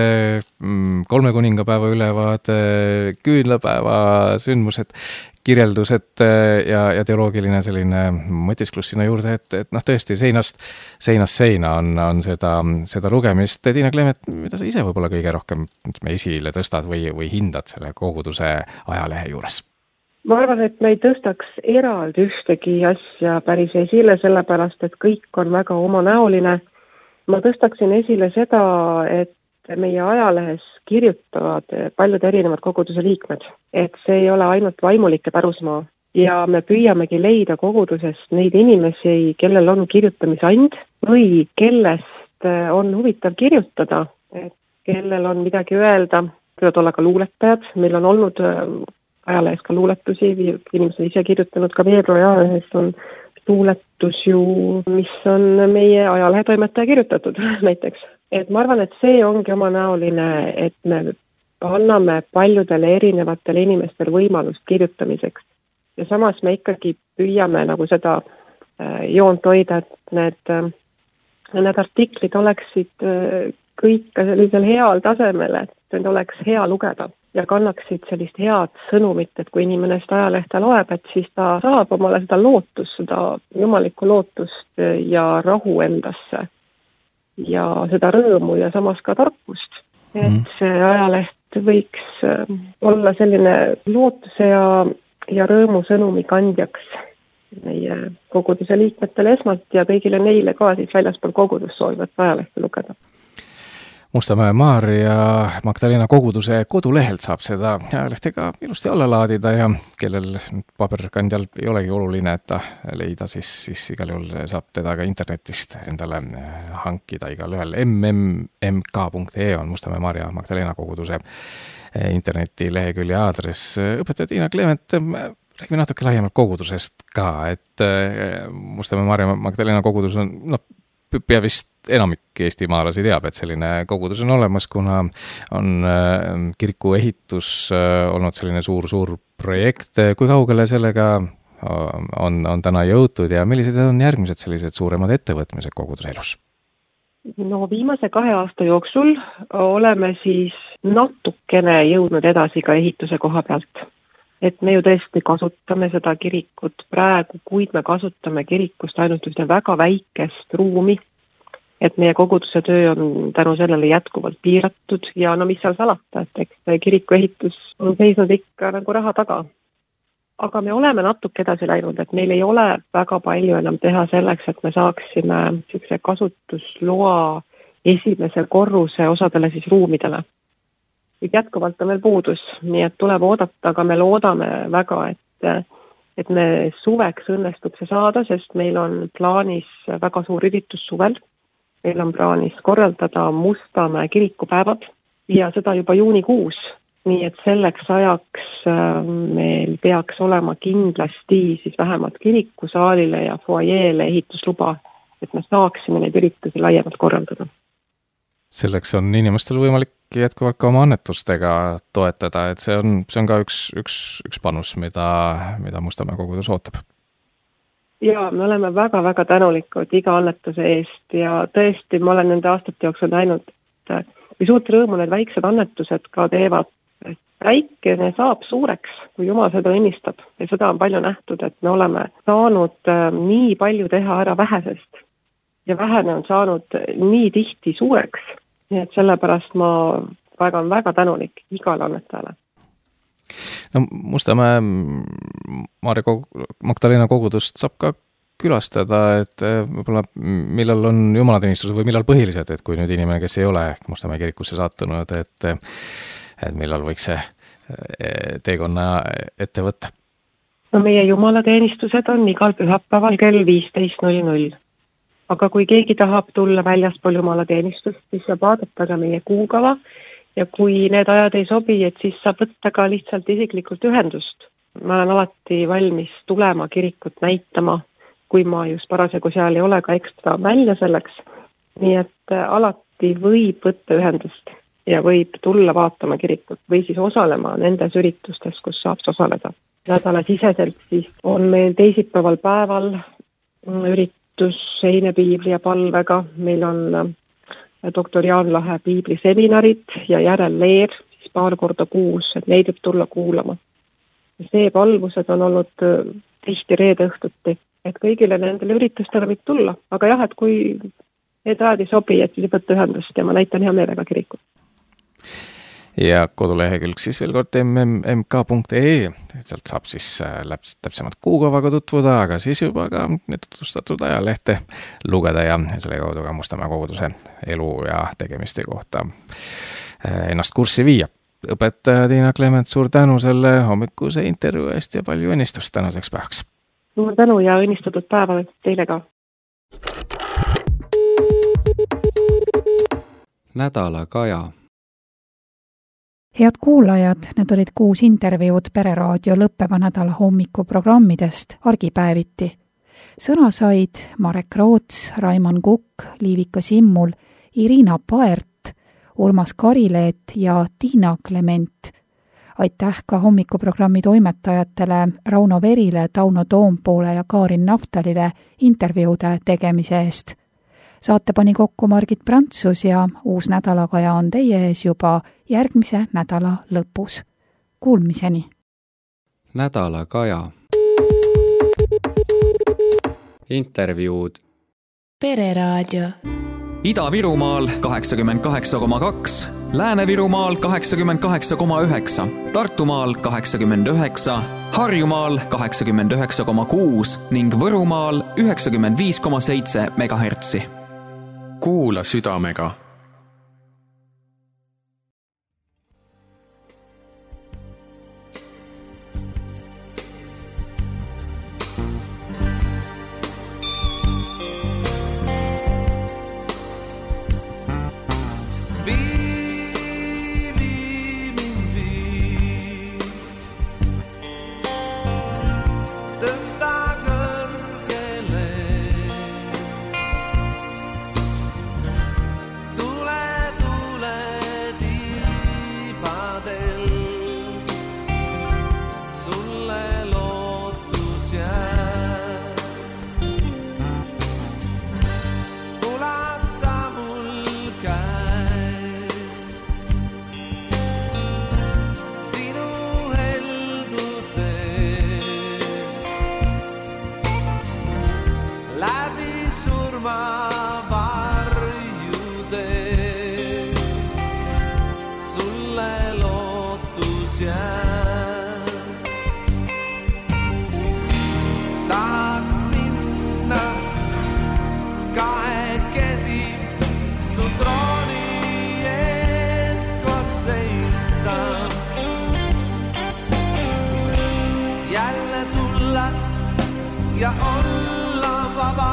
E: 3 kuningapäeva ülevaade, küünlapäeva sündmused, kirjeldused ja teoloogiline selline mõtisklus sinna juurde, et tõesti seinast seina on seda lugemist. Tiina Clement, mida sa ise võib-olla kõige rohkem esile tõstad või hindad selle koguduse ajalehe juures?
K: Ma arvan, et me ei tõstaks eraldi ühtegi asja päris esile, sellepärast, et kõik on väga omanäoline. Ma tõstaksin esile seda, et meie ajalehes kirjutavad paljud erinevad koguduse liikmed, et see ei ole ainult vaimulike pärusmaa ja me püüamegi leida kogudusest neid inimesi, kellel on kirjutamisand või kellest on huvitav kirjutada, et kellel on midagi öelda, võivad olla ka luuletajad, meil on olnud ajalehes ka luuletusi, inimesed ise kirjutanud, ka veebruari ajalehes on luuletus ju, mis on meie ajalehe toimetaja kirjutatud näiteks. Et ma arvan, et see ongi omanäoline, et me anname paljudele erinevatele inimestele võimalust kirjutamiseks. Ja samas me ikkagi püüame nagu seda joont hoida, et need artiklid oleksid kõik ka sellisel heal tasemel, et need oleks hea lugeda ja kannaksid sellist head sõnumit, et kui inimene seda ajalehte loeb, et siis ta saab omale seda lootust, seda jumalikku lootust ja rahu endasse ja seda rõõmu ja samas ka tarkust. Et see ajaleht võiks olla selline lootuse ja rõõmu sõnumi kandjaks meie koguduse liikmetele esmalt ja kõigile neile ka siis väljaspool kogudust soovivat ajalehte lugeda.
E: Mustamäe Maarja Magdalena koguduse kodulehelt saab seda ajalehte ka ilusti alla laadida ja kellel paberkandjal ei olegi oluline, et ta leida, siis igal juhul saab teda ka internetist endale hankida igal ühel. mmmk.ee on Mustamäe Maarja Magdalena koguduse internetilehekülje aadress. Õpetaja Tiina Kleement, räägime natuke laiemalt kogudusest ka, et Mustamäe Maarja Magdalena kogudus on, pea vist enamik eestimaalasi teab, et selline kogudus on olemas, kuna on kiriku ehitus olnud selline suur projekt. Kui kaugele sellega on täna jõutud ja millised on järgmised sellised suuremad ettevõtmised koguduse elus?
K: No viimase 2 aasta jooksul oleme siis natukene jõudnud edasi ka ehituse koha pealt. Et me ju tõesti kasutame seda kirikut praegu, kuid me kasutame kirikust ainult ühte väga väikest ruumi, et meie koguduse töö on tänu sellele jätkuvalt piiratud ja mis seal salata, et eks kiriku ehitus on seisnud ikka nagu raha taga. Aga me oleme natuke edasi läinud, et meil ei ole väga palju enam teha selleks, et me saaksime selline kasutusloa esimese korruse osadele siis ruumidele. Jätkuvalt on veel puudus, nii et tuleb oodata, aga me loodame väga, et me suveks õnnestub see saada, sest meil on plaanis väga suur üritus suvel. Meil on plaanis korraldada Mustamäe kirikupäevad ja seda juba juunikuus. Nii et selleks ajaks meil peaks olema kindlasti siis vähemalt kirikusaalile ja foajeele ehitusluba, et me saaksime neid üritusi laiemalt korraldada.
E: Selleks on inimestel võimalik jätkuvalt ka oma annetustega toetada, et see on ka üks panus, mida Mustamäe kogudus ootab.
K: Ja me oleme väga-väga tänulikud iga annetuse eest ja tõesti ma olen nende aastate jooksul näinud, et kui suurt rõõmu need väiksed annetused ka teevad, et väikene saab suureks, kui Jumal seda õnnistab ja seda on palju nähtud, et me oleme saanud nii palju teha ära vähesest ja vähene on saanud nii tihti suureks, nii et sellepärast ma olen väga tänulik igale annetajale.
E: No, Mustamäe Maarja Magdalena kogudust saab ka külastada, et võib-olla millal on jumalateenistused või millal põhiliselt, et kui nüüd inimene, kes ei ole Mustamäe kirikusse sattunud, et millal võiks see teekonna ette võtta?
K: No meie jumalateenistused on igal pühapäeval kell 15:00. Aga kui keegi tahab tulla väljaspool jumalateenistust, siis saab vaadata ka meie kuukava ja kui need ajad ei sobi, et siis saab võtta ka lihtsalt isiklikult ühendust. Ma olen alati valmis tulema kirikut näitama, kui ma just parasjagu seal ei ole ka ekstra välja selleks. Nii et alati võib võtta ühendust ja võib tulla vaatama kirikut või siis osalema nendes üritustes, kus saab osaleda. Nädalasiseselt siis on meil teisipäeval päeval üritus Seine piibli ja palvega. Meil on doktor Jaan Lahe piibliseminarid ja järelleer siis 2 korda kuus, et neid võib tulla kuulama. See palvused on olnud tihti reede õhtuti, et kõigile nendele üritustele võib tulla. Aga jah, et kui need ajad ei sobi, et siis võtta ühendust ja ma näitan hea meelega kirikut.
E: Ja kodulehekülg siis veel kord mmmk.ee, sealt saab siis täpsemalt kuukavaga tutvuda, aga siis juba ka tutvustatud ajalehte lugeda ja selle kaudu ka Mustamäe koguduse elu ja tegemiste kohta ennast kurssi viia. Õpetaja Tiina Kleement, suur tänu selle hommikuse intervjuu eest ja palju õnnistust tänaseks päevaks.
K: Suur tänu ja õnnistatud päeva teile ka.
A: Nädala kaja.
B: Head kuulajad, need olid 6 intervjuud Pereraadio lõppeva nädala hommikuprogrammidest argipäeviti. Sõna said Marek Roots, Raimann Kukk, Liivika Simmul, Irina Paert, Urmas Karileet ja Tiina Klement. Aitäh ka hommikuprogrammi toimetajatele Rauno Verile, Tauno Toompoole ja Kaarin Naftalile intervjuude tegemise eest. Saate pani kokku Margit Prantsus ja uus nädalakaja on teie ees juba järgmise nädala lõpus. Kuulmiseni!
A: Nädalakaja. Intervjuud.
L: Pereraadio.
M: Ida-Virumaal 88,2, Lääne-Virumaal 88,9, Tartumaal 89, Harjumaal 89,6 ning Võrumaal 95,7 megahertsi.
N: Kuula südamega.
O: Ja olla vaba.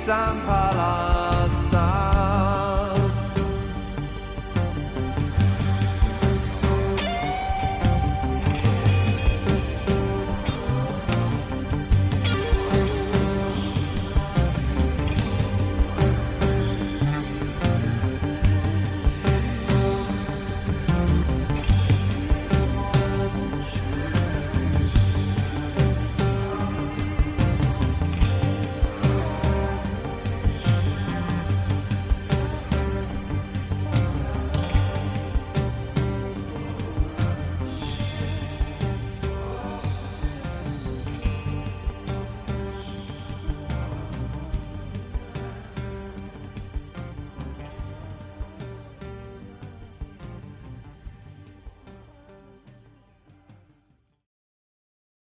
O: 三怕來。